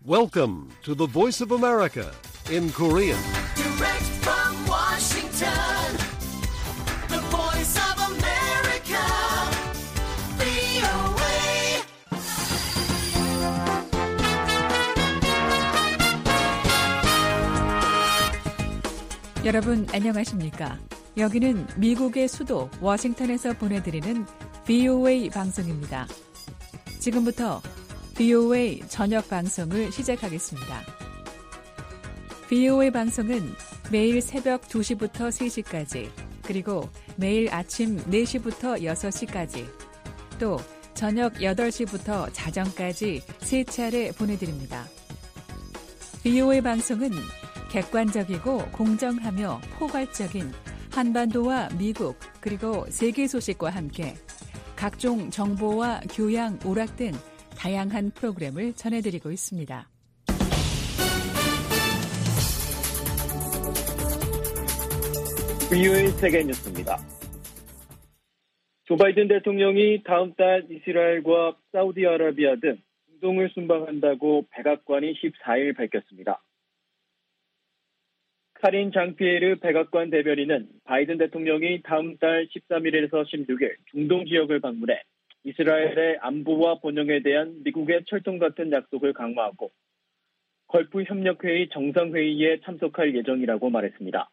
Welcome to the Voice of America in Korean. Direct from Washington, the Voice of America, VOA. 여러분 안녕하십니까? 여기는 미국의 수도 워싱턴에서 보내드리는 VOA 방송입니다. 지금부터 VOA 저녁 방송을 시작하겠습니다. VOA 방송은 매일 새벽 2시부터 3시까지, 그리고 매일 아침 4시부터 6시까지, 또 저녁 8시부터 자정까지 3차례 보내드립니다. VOA 방송은 객관적이고 공정하며 포괄적인 한반도와 미국 그리고 세계 소식과 함께 각종 정보와 교양, 오락 등 다양한 프로그램을 전해드리고 있습니다. VOA 세계 뉴스입니다. 조 바이든 대통령이 다음 달 이스라엘과 사우디아라비아 등 중동을 순방한다고 백악관이 14일 밝혔습니다. 카린 장피에르 백악관 대변인은 바이든 대통령이 다음 달 13일에서 16일 중동 지역을 방문해 이스라엘의 안보와 번영에 대한 미국의 철통 같은 약속을 강화하고 걸프 협력회의 정상회의에 참석할 예정이라고 말했습니다.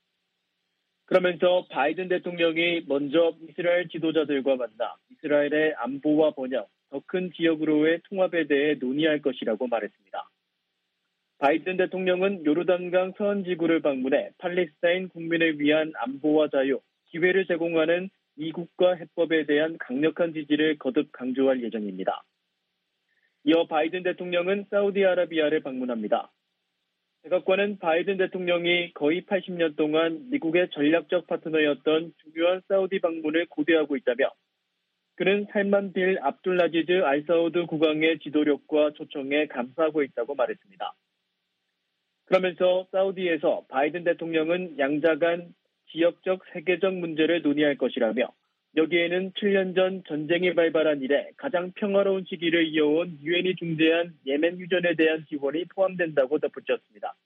그러면서 바이든 대통령이 먼저 이스라엘 지도자들과 만나 이스라엘의 안보와 번영, 더 큰 지역으로의 통합에 대해 논의할 것이라고 말했습니다. 바이든 대통령은 요르단강 서안 지구를 방문해 팔레스타인 국민을 위한 안보와 자유, 기회를 제공하는 이국가 해법에 대한 강력한 지지를 거듭 강조할 예정입니다. 이어 바이든 대통령은 사우디아라비아를 방문합니다. 백악관은 바이든 대통령이 거의 80년 동안 미국의 전략적 파트너였던 중요한 사우디 방문을 고대하고 있다며 그는 살만 빌 압둘라지즈 알사우드 국왕의 지도력과 초청에 감사하고 있다고 말했습니다. 그러면서 사우디에서 바이든 대통령은 양자 간 지역적 세계적 문제를 논의할 것이라며 여기에는 7년 전 전쟁이 발발한 이래 가장 평화로운 시기를 이어온 유엔이 중재한 예멘 휴전에 대한 지원이 포함된다고 덧붙였습니다.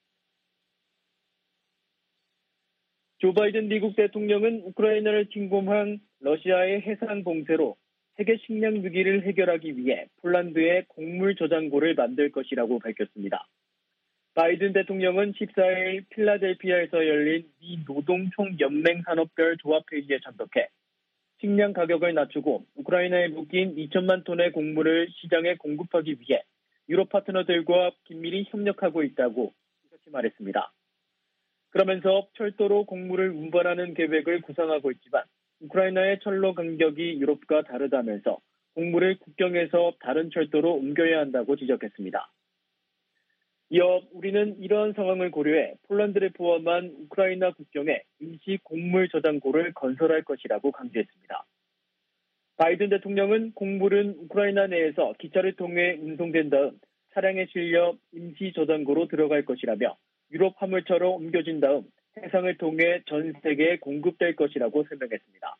조 바이든 미국 대통령은 우크라이나를 침공한 러시아의 해상 봉쇄로 세계 식량 위기를 해결하기 위해 폴란드에 곡물 저장고를 만들 것이라고 밝혔습니다. 바이든 대통령은 14일 필라델피아에서 열린 미 노동총연맹 산업별 조합회의에 참석해 식량 가격을 낮추고 우크라이나에 묶인 2천만 톤의 곡물을 시장에 공급하기 위해 유럽 파트너들과 긴밀히 협력하고 있다고 이같이 말했습니다. 그러면서 철도로 곡물을 운반하는 계획을 구상하고 있지만 우크라이나의 철로 간격이 유럽과 다르다면서 곡물을 국경에서 다른 철도로 옮겨야 한다고 지적했습니다. 이어 우리는 이러한 상황을 고려해 폴란드를 포함한 우크라이나 국경에 임시 곡물 저장고를 건설할 것이라고 강조했습니다. 바이든 대통령은 곡물은 우크라이나 내에서 기차를 통해 운송된 다음 차량에 실려 임시 저장고로 들어갈 것이라며 유럽 화물차로 옮겨진 다음 해상을 통해 전 세계에 공급될 것이라고 설명했습니다.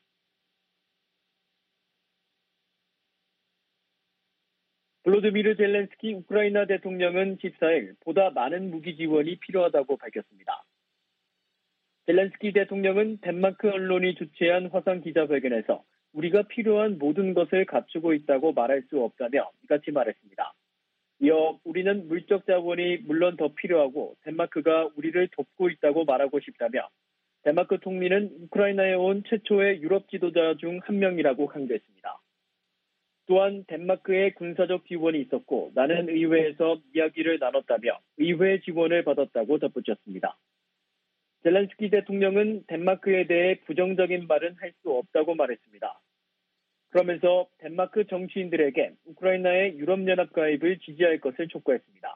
볼로디미르 젤렌스키 우크라이나 대통령은 14일 보다 많은 무기 지원이 필요하다고 밝혔습니다. 젤렌스키 대통령은 덴마크 언론이 주최한 화상 기자회견에서 우리가 필요한 모든 것을 갖추고 있다고 말할 수 없다며 이같이 말했습니다. 이어 우리는 물적 자원이 물론 더 필요하고 덴마크가 우리를 돕고 있다고 말하고 싶다며 덴마크 총리는 우크라이나에 온 최초의 유럽 지도자 중 한 명이라고 강조했습니다. 또한 덴마크의 군사적 지원이 있었고 나는 의회에서 이야기를 나눴다며 의회 지원을 받았다고 덧붙였습니다. 젤렌스키 대통령은 덴마크에 대해 부정적인 말은 할 수 없다고 말했습니다. 그러면서 덴마크 정치인들에게 우크라이나의 유럽연합 가입을 지지할 것을 촉구했습니다.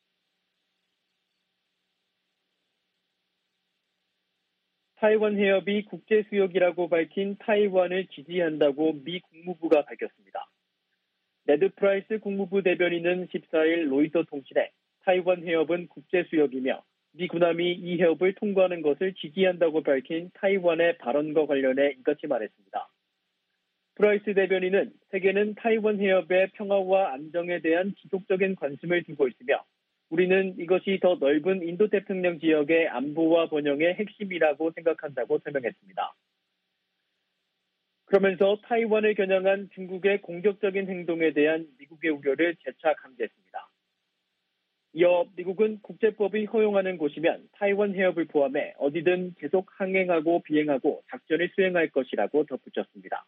타이완 해협이 국제수역이라고 밝힌 타이완을 지지한다고 미 국무부가 밝혔습니다. 네드 프라이스 국무부 대변인은 14일 로이터 통신에 타이완 해협은 국제수역이며 미 군함이 이 해협을 통과하는 것을 지지한다고 밝힌 타이완의 발언과 관련해 이같이 말했습니다. 프라이스 대변인은 세계는 타이완 해협의 평화와 안정에 대한 지속적인 관심을 두고 있으며 우리는 이것이 더 넓은 인도태평양 지역의 안보와 번영의 핵심이라고 생각한다고 설명했습니다. 그러면서 타이완을 겨냥한 중국의 공격적인 행동에 대한 미국의 우려를 재차 강조했습니다. 이어 미국은 국제법이 허용하는 곳이면 타이완 해협을 포함해 어디든 계속 항행하고 비행하고 작전을 수행할 것이라고 덧붙였습니다.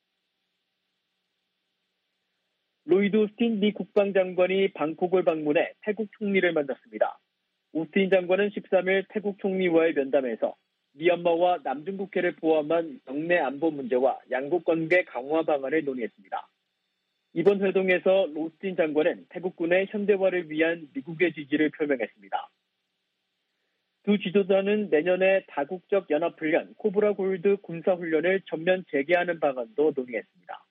로이드 오스틴 미 국방장관이 방콕을 방문해 태국 총리를 만났습니다. 오스틴 장관은 13일 태국 총리와의 면담에서 미얀마와 남중국해를 포함한 영내 안보 문제와 양국 관계 강화 방안을 논의했습니다. 이번 회동에서 오스틴 장관은 태국군의 현대화를 위한 미국의 지지를 표명했습니다. 두 지도자는 내년에 다국적 연합훈련 코브라 골드 군사훈련을 전면 재개하는 방안도 논의했습니다.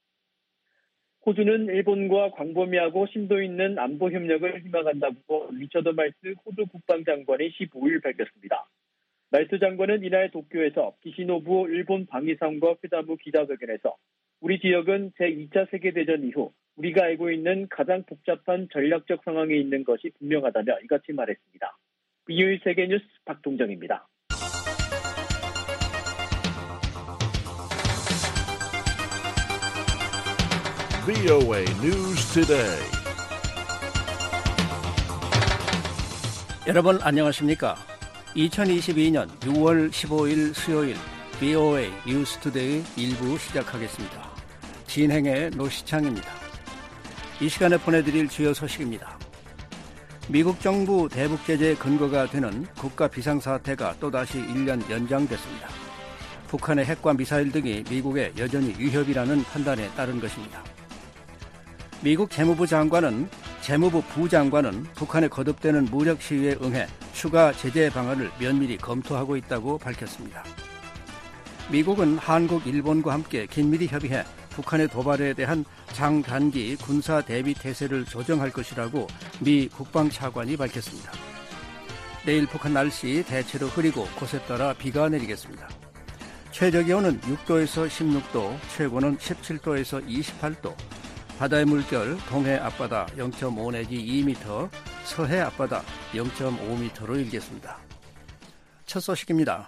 호주는 일본과 광범위하고 심도 있는 안보 협력을 희망한다고 리처드 말스 호주 국방장관이 15일 밝혔습니다. 말스 장관은 이날 도쿄에서 기시노부 일본 방위상과 회담 후 기자회견에서 우리 지역은 제2차 세계대전 이후 우리가 알고 있는 가장 복잡한 전략적 상황에 있는 것이 분명하다며 이같이 말했습니다. BOE 세계뉴스 박동정입니다. VOA News Today. 여러분 안녕하십니까? 2022년 6월 15일 수요일 VOA 뉴스 투데이 1부 시작하겠습니다. 진행의 노시창입니다. 이 시간에 보내드릴 주요 소식입니다. 미국 정부 대북 제재의 근거가 되는 국가 비상사태가 또다시 1년 연장됐습니다. 북한의 핵과 미사일 등이 미국에 여전히 위협이라는 판단에 따른 것입니다. 미국 재무부 부장관은 북한의 거듭되는 무력 시위에 응해 추가 제재 방안을 면밀히 검토하고 있다고 밝혔습니다. 미국은 한국, 일본과 함께 긴밀히 협의해 북한의 도발에 대한 장단기 군사 대비 태세를 조정할 것이라고 미 국방차관이 밝혔습니다. 내일 북한 날씨 대체로 흐리고 곳에 따라 비가 내리겠습니다. 최저기온은 6도에서 16도, 최고는 17도에서 28도, 바다의 물결 동해 앞바다 0.5 내지 2m, 서해 앞바다 0.5m로 일겠습니다. 첫 소식입니다.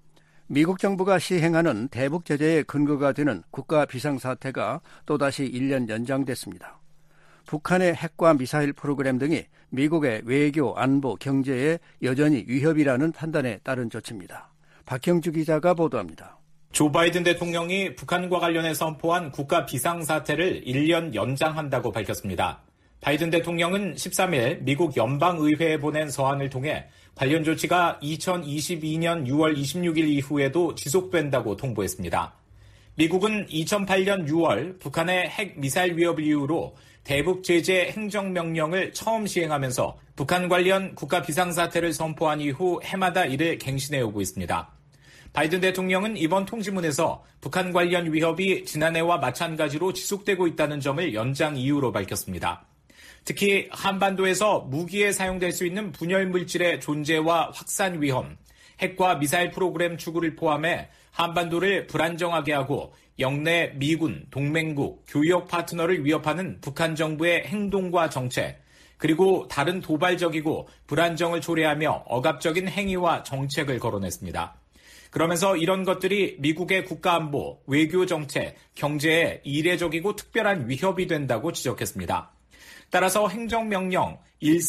미국 정부가 시행하는 대북 제재의 근거가 되는 국가 비상사태가 또다시 1년 연장됐습니다. 북한의 핵과 미사일 프로그램 등이 미국의 외교, 안보, 경제에 여전히 위협이라는 판단에 따른 조치입니다. 박형주 기자가 보도합니다. 조 바이든 대통령이 북한과 관련해 선포한 국가 비상사태를 1년 연장한다고 밝혔습니다. 바이든 대통령은 13일 미국 연방의회에 보낸 서한을 통해 관련 조치가 2022년 6월 26일 이후에도 지속된다고 통보했습니다. 미국은 2008년 6월 북한의 핵 미사일 위협을 이유로 대북 제재 행정명령을 처음 시행하면서 북한 관련 국가 비상사태를 선포한 이후 해마다 이를 갱신해오고 있습니다. 바이든 대통령은 이번 통지문에서 북한 관련 위협이 지난해와 마찬가지로 지속되고 있다는 점을 연장 이유로 밝혔습니다. 특히 한반도에서 무기에 사용될 수 있는 분열 물질의 존재와 확산 위험, 핵과 미사일 프로그램 추구를 포함해 한반도를 불안정하게 하고 영내 미군, 동맹국, 교역 파트너를 위협하는 북한 정부의 행동과 정책, 그리고 다른 도발적이고 불안정을 초래하며 억압적인 행위와 정책을 거론했습니다. 그러면서 이런 것들이 미국의 국가안보, 외교정책, 경제에 이례적이고 특별한 위협이 된다고 지적했습니다. 따라서 행정명령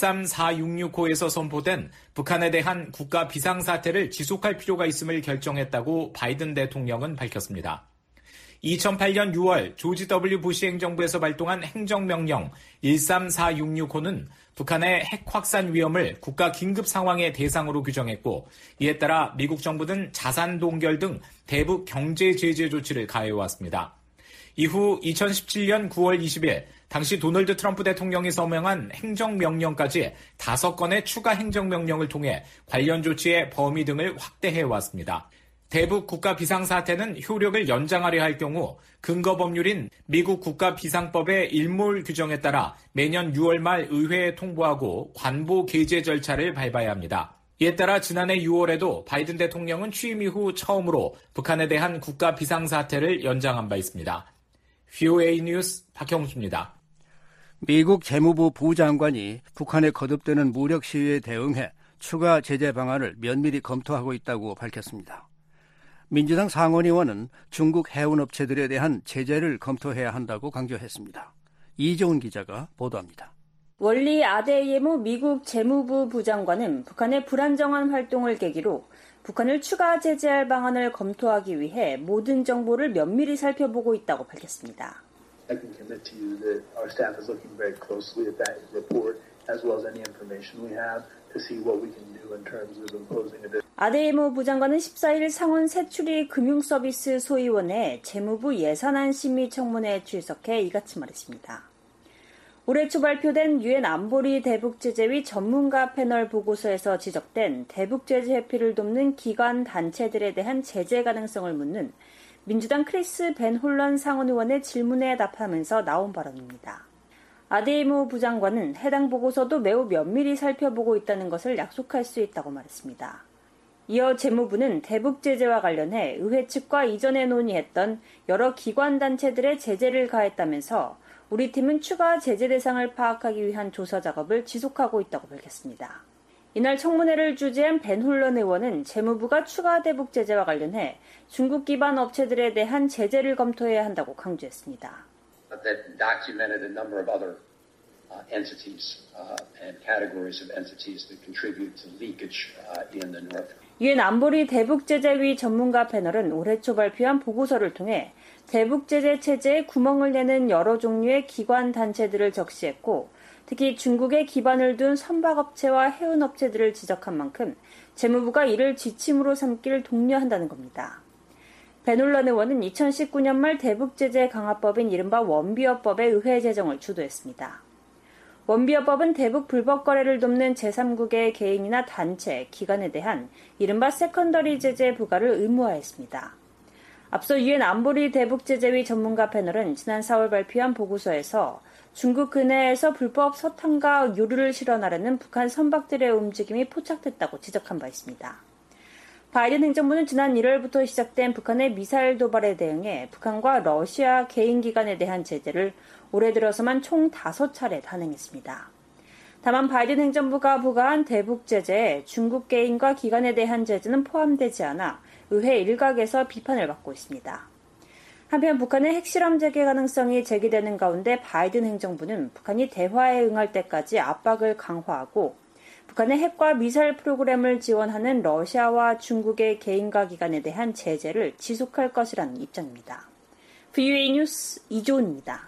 134665에서 선포된 북한에 대한 국가 비상사태를 지속할 필요가 있음을 결정했다고 바이든 대통령은 밝혔습니다. 2008년 6월 조지 W. 부시 행정부에서 발동한 행정명령 134665는 북한의 핵 확산 위험을 국가 긴급 상황의 대상으로 규정했고, 이에 따라 미국 정부는 자산 동결 등 대북 경제 제재 조치를 가해왔습니다. 이후 2017년 9월 20일 당시 도널드 트럼프 대통령이 서명한 행정명령까지 5건의 추가 행정명령을 통해 관련 조치의 범위 등을 확대해왔습니다. 대북 국가 비상사태는 효력을 연장하려 할 경우 근거 법률인 미국 국가비상법의 일몰 규정에 따라 매년 6월 말 의회에 통보하고 관보 게재 절차를 밟아야 합니다. 이에 따라 지난해 6월에도 바이든 대통령은 취임 이후 처음으로 북한에 대한 국가 비상사태를 연장한 바 있습니다. VOA 뉴스 박형수입니다. 미국 재무부 부장관이 북한에 거듭되는 무력 시위에 대응해 추가 제재 방안을 면밀히 검토하고 있다고 밝혔습니다. 민주당 상원의원은 중국 해운업체들에 대한 제재를 검토해야 한다고 강조했습니다. 이재훈 기자가 보도합니다. 월리 아데이에모 미국 재무부 부장관은 북한의 불안정한 활동을 계기로 북한을 추가 제재할 방안을 검토하기 위해 모든 정보를 면밀히 살펴보고 있다고 밝혔습니다. I can commit to you that our staff is looking very closely at that report as well as any information we have to see what we can do in terms of imposing a 아데이모 부장관은 14일 상원 세출이 금융서비스 소위원회 재무부 예산안 심의 청문회에 출석해 이같이 말했습니다. 올해 초 발표된 유엔 안보리 대북제재위 전문가 패널 보고서에서 지적된 대북제재 회피를 돕는 기관 단체들에 대한 제재 가능성을 묻는 민주당 크리스 벤 홀런 상원의원의 질문에 답하면서 나온 발언입니다. 아데이모 부장관은 해당 보고서도 매우 면밀히 살펴보고 있다는 것을 약속할 수 있다고 말했습니다. 이어 재무부는 대북제재와 관련해 의회 측과 이전에 논의했던 여러 기관 단체들의 제재를 가했다면서 우리 팀은 추가 제재 대상을 파악하기 위한 조사 작업을 지속하고 있다고 밝혔습니다. 이날 청문회를 주재한 벤 홀런 의원은 재무부가 추가 대북 제재와 관련해 중국 기반 업체들에 대한 제재를 검토해야 한다고 강조했습니다. That documented a number of other entities and categories of entities that contribute to leakage in the North. 유엔 안보리 대북제재위 전문가 패널은 올해 초 발표한 보고서를 통해 대북제재 체제에 구멍을 내는 여러 종류의 기관 단체들을 적시했고 특히 중국에 기반을 둔 선박업체와 해운업체들을 지적한 만큼 재무부가 이를 지침으로 삼기를 독려한다는 겁니다. 베놀런 의원은 2019년 말 대북제재 강화법인 이른바 원비어법의 의회 제정을 주도했습니다. 원비어법은 대북 불법 거래를 돕는 제3국의 개인이나 단체, 기관에 대한 이른바 세컨더리 제재 부과를 의무화했습니다. 앞서 유엔 안보리 대북제재위 전문가 패널은 지난 4월 발표한 보고서에서 중국 근해에서 불법 석탄과 유류를 실어나르는 북한 선박들의 움직임이 포착됐다고 지적한 바 있습니다. 바이든 행정부는 지난 1월부터 시작된 북한의 미사일 도발에 대응해 북한과 러시아 개인기관에 대한 제재를 올해 들어서만 총 5차례 단행했습니다. 다만 바이든 행정부가 부과한 대북 제재에 중국 개인과 기관에 대한 제재는 포함되지 않아 의회 일각에서 비판을 받고 있습니다. 한편 북한의 핵실험 재개 가능성이 제기되는 가운데 바이든 행정부는 북한이 대화에 응할 때까지 압박을 강화하고 북한의 핵과 미사일 프로그램을 지원하는 러시아와 중국의 개인과 기관에 대한 제재를 지속할 것이라는 입장입니다. VOA 뉴스 이조은입니다.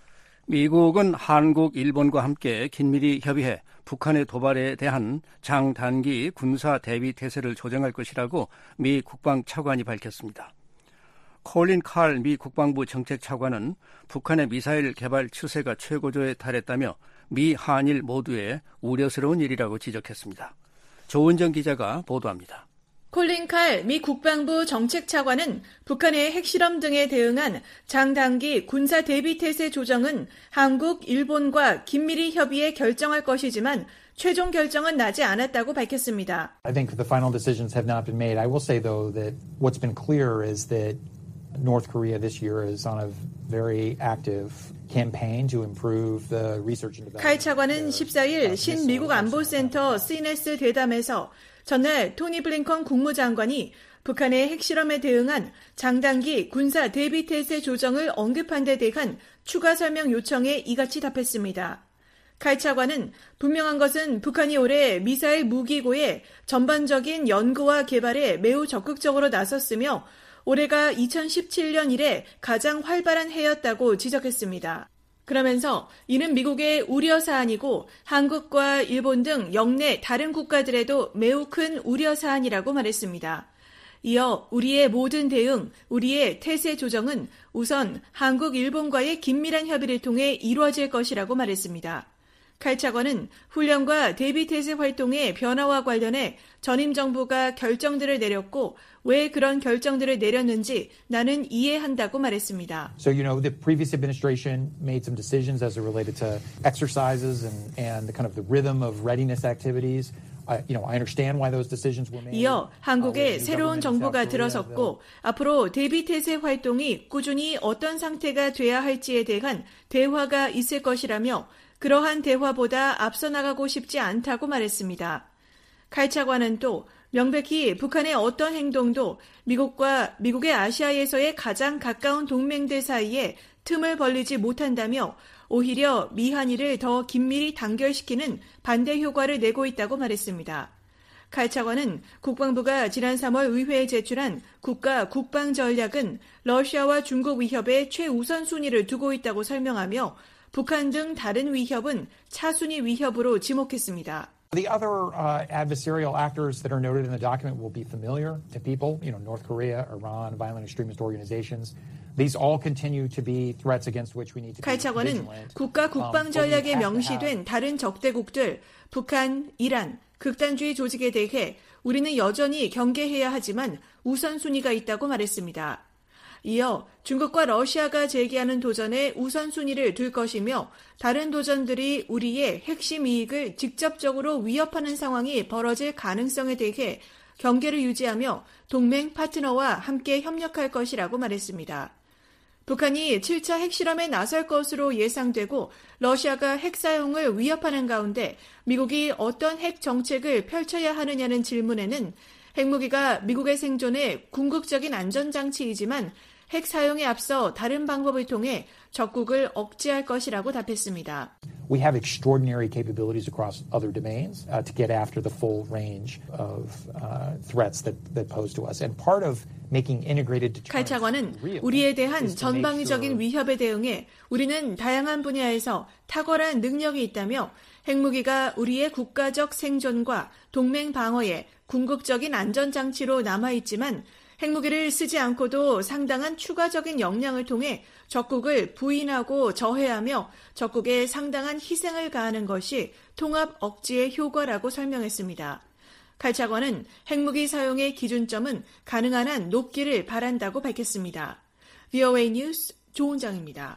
미국은 한국, 일본과 함께 긴밀히 협의해 북한의 도발에 대한 장단기 군사 대비 태세를 조정할 것이라고 미 국방차관이 밝혔습니다. 콜린 칼 미 국방부 정책차관은 북한의 미사일 개발 추세가 최고조에 달했다며 미 한일 모두의 우려스러운 일이라고 지적했습니다. 조은정 기자가 보도합니다. 콜린 칼 미 국방부 정책차관은 북한의 핵실험 등에 대응한 장단기 군사 대비 태세 조정은 한국, 일본과 긴밀히 협의해 결정할 것이지만 최종 결정은 나지 않았다고 밝혔습니다. I think the final decisions have not been made. I will say though that what's been clear is that North Korea this year is on a very active campaign to improve the research and development. 칼 차관은 14일 신미국 안보센터 CNS 대담에서 전날 토니 블링컨 국무장관이 북한의 핵실험에 대응한 장단기 군사 대비태세 조정을 언급한 데 대한 추가 설명 요청에 이같이 답했습니다. 칼 차관은 분명한 것은 북한이 올해 미사일 무기고의 전반적인 연구와 개발에 매우 적극적으로 나섰으며 올해가 2017년 이래 가장 활발한 해였다고 지적했습니다. 그러면서 이는 미국의 우려사안이고 한국과 일본 등 영내 다른 국가들에도 매우 큰 우려사안이라고 말했습니다. 이어 우리의 모든 대응, 우리의 태세 조정은 우선 한국, 일본과의 긴밀한 협의를 통해 이루어질 것이라고 말했습니다. 칼 차관은 훈련과 대비태세 활동의 변화와 관련해 전임 정부가 결정들을 내렸고 왜 그런 결정들을 내렸는지 나는 이해한다고 말했습니다. So the previous administration made some decisions as it related to exercises and the kind of the rhythm of readiness activities. 이어 한국에 새로운 정부가 들어섰고 앞으로 대비태세 활동이 꾸준히 어떤 상태가 돼야 할지에 대한 대화가 있을 것이라며 그러한 대화보다 앞서 나가고 싶지 않다고 말했습니다. 칼 차관은 또 명백히 북한의 어떤 행동도 미국과 미국의 아시아에서의 가장 가까운 동맹들 사이에 틈을 벌리지 못한다며 오히려 미한일을 더 긴밀히 단결시키는 반대 효과를 내고 있다고 말했습니다. 칼 차관은 국방부가 지난 3월 의회에 제출한 국가 국방 전략은 러시아와 중국 위협에 최우선 순위를 두고 있다고 설명하며 북한 등 다른 위협은 차순위 위협으로 지목했습니다. The other adversarial actors that are noted in the document will be familiar to people, North Korea, Iran, violent extremist organizations. These all continue to be threats against which we need to be 칼 차관은 국가 국방 전략에 명시된 다른 적대국들, 북한, 이란, 극단주의 조직에 대해 우리는 여전히 경계해야 하지만 우선순위가 있다고 말했습니다. 이어 중국과 러시아가 제기하는 도전에 우선순위를 둘 것이며 다른 도전들이 우리의 핵심 이익을 직접적으로 위협하는 상황이 벌어질 가능성에 대해 경계를 유지하며 동맹 파트너와 함께 협력할 것이라고 말했습니다. 북한이 7차 핵실험에 나설 것으로 예상되고 러시아가 핵 사용을 위협하는 가운데 미국이 어떤 핵 정책을 펼쳐야 하느냐는 질문에는 핵무기가 미국의 생존에 궁극적인 안전장치이지만 핵 사용에 앞서 다른 방법을 통해 적국을 억제할 것이라고 답했습니다. We have extraordinary capabilities across other domains to get after the full range of threats that pose to us. And part of making integrated deterrence. 칼 차관은 우리에 대한 전방위적인 위협에 대응해 우리는 다양한 분야에서 탁월한 능력이 있다며 핵무기가 우리의 국가적 생존과 동맹 방어에 궁극적인 안전장치로 남아있지만 핵무기를 쓰지 않고도 상당한 추가적인 역량을 통해 적국을 부인하고 저해하며 적국에 상당한 희생을 가하는 것이 통합 억지의 효과라고 설명했습니다. 칼 차관은 핵무기 사용의 기준점은 가능한 한 높기를 바란다고 밝혔습니다. VOA 뉴스 조은정입니다.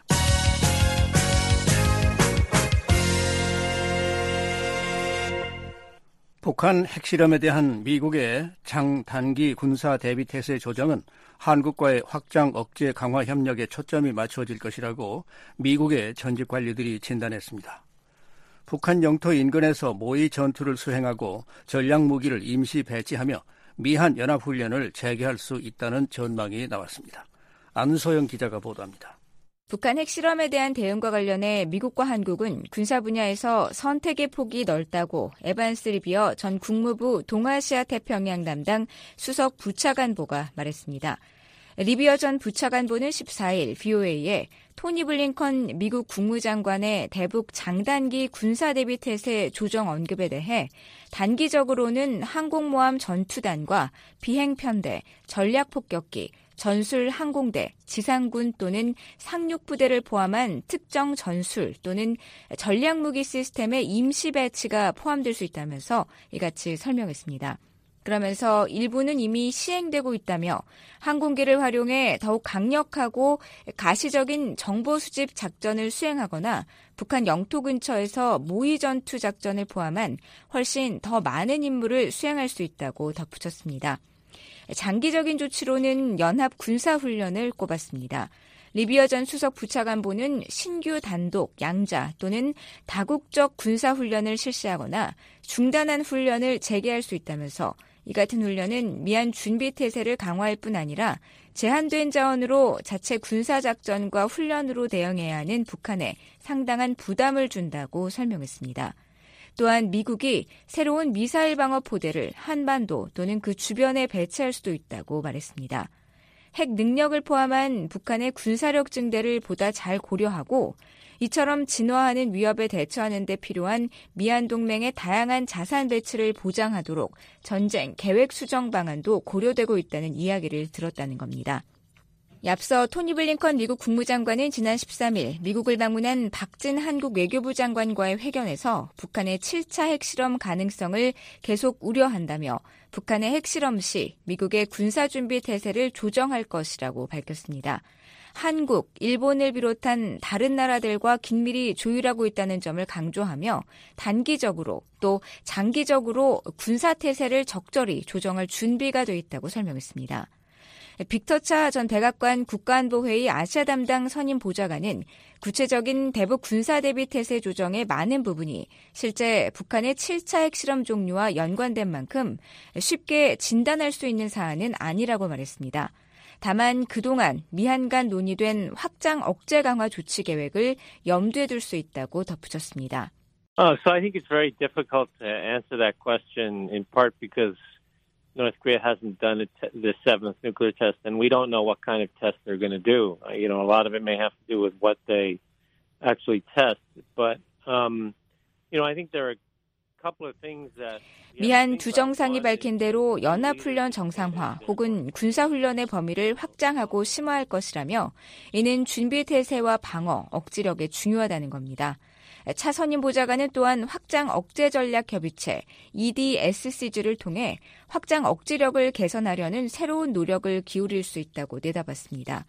북한 핵실험에 대한 미국의 장단기 군사 대비 태세 조정은 한국과의 확장 억제 강화 협력에 초점이 맞춰질 것이라고 미국의 전직 관리들이 진단했습니다. 북한 영토 인근에서 모의 전투를 수행하고 전략무기를 임시 배치하며 미한 연합훈련을 재개할 수 있다는 전망이 나왔습니다. 안소영 기자가 보도합니다. 북한 핵실험에 대한 대응과 관련해 미국과 한국은 군사 분야에서 선택의 폭이 넓다고 에반스 리비어 전 국무부 동아시아 태평양 담당 수석 부차관보가 말했습니다. 리비어 전 부차관보는 14일 VOA에 토니 블링컨 미국 국무장관의 대북 장단기 군사대비 태세 조정 언급에 대해 단기적으로는 항공모함 전투단과 비행편대, 전략폭격기, 전술 항공대, 지상군 또는 상륙부대를 포함한 특정 전술 또는 전략무기 시스템의 임시 배치가 포함될 수 있다면서 이같이 설명했습니다. 그러면서 일부는 이미 시행되고 있다며 항공기를 활용해 더욱 강력하고 가시적인 정보 수집 작전을 수행하거나 북한 영토 근처에서 모의 전투 작전을 포함한 훨씬 더 많은 임무를 수행할 수 있다고 덧붙였습니다. 장기적인 조치로는 연합 군사훈련을 꼽았습니다. 리비어 전 수석 부차관보는 신규 단독, 양자 또는 다국적 군사훈련을 실시하거나 중단한 훈련을 재개할 수 있다면서 이 같은 훈련은 미한 준비태세를 강화할 뿐 아니라 제한된 자원으로 자체 군사작전과 훈련으로 대응해야 하는 북한에 상당한 부담을 준다고 설명했습니다. 또한 미국이 새로운 미사일 방어 포대를 한반도 또는 그 주변에 배치할 수도 있다고 말했습니다. 핵 능력을 포함한 북한의 군사력 증대를 보다 잘 고려하고 이처럼 진화하는 위협에 대처하는 데 필요한 미한 동맹의 다양한 자산 배치를 보장하도록 전쟁 계획 수정 방안도 고려되고 있다는 이야기를 들었다는 겁니다. 앞서 토니 블링컨 미국 국무장관은 지난 13일 미국을 방문한 박진 한국 외교부 장관과의 회견에서 북한의 7차 핵실험 가능성을 계속 우려한다며 북한의 핵실험 시 미국의 군사준비 태세를 조정할 것이라고 밝혔습니다. 한국, 일본을 비롯한 다른 나라들과 긴밀히 조율하고 있다는 점을 강조하며 단기적으로 또 장기적으로 군사태세를 적절히 조정할 준비가 돼 있다고 설명했습니다. 빅터 차 전 백악관 국가안보회의 아시아 담당 선임 보좌관은 구체적인 대북 군사대비태세 조정의 많은 부분이 실제 북한의 7차 핵실험 종류와 연관된 만큼 쉽게 진단할 수 있는 사안은 아니라고 말했습니다. 다만 그동안 미한 간 논의된 확장 억제 강화 조치 계획을 염두에 둘 수 있다고 덧붙였습니다. So I think it's very difficult to answer that question in part because North Korea hasn't done the seventh nuclear test, and we don't know what kind of test they're going to do. A lot of it may have to do with what they actually test. But, I think there are a couple of things that... 미한 두 정상이 밝힌 대로 연합훈련 정상화 혹은 군사훈련의 범위를 확장하고 심화할 것이라며 이는 준비태세와 방어, 억지력에 중요하다는 겁니다. 차 선임 보좌관은 또한 확장 억제 전략 협의체 EDSCG를 통해 확장 억지력을 개선하려는 새로운 노력을 기울일 수 있다고 내다봤습니다.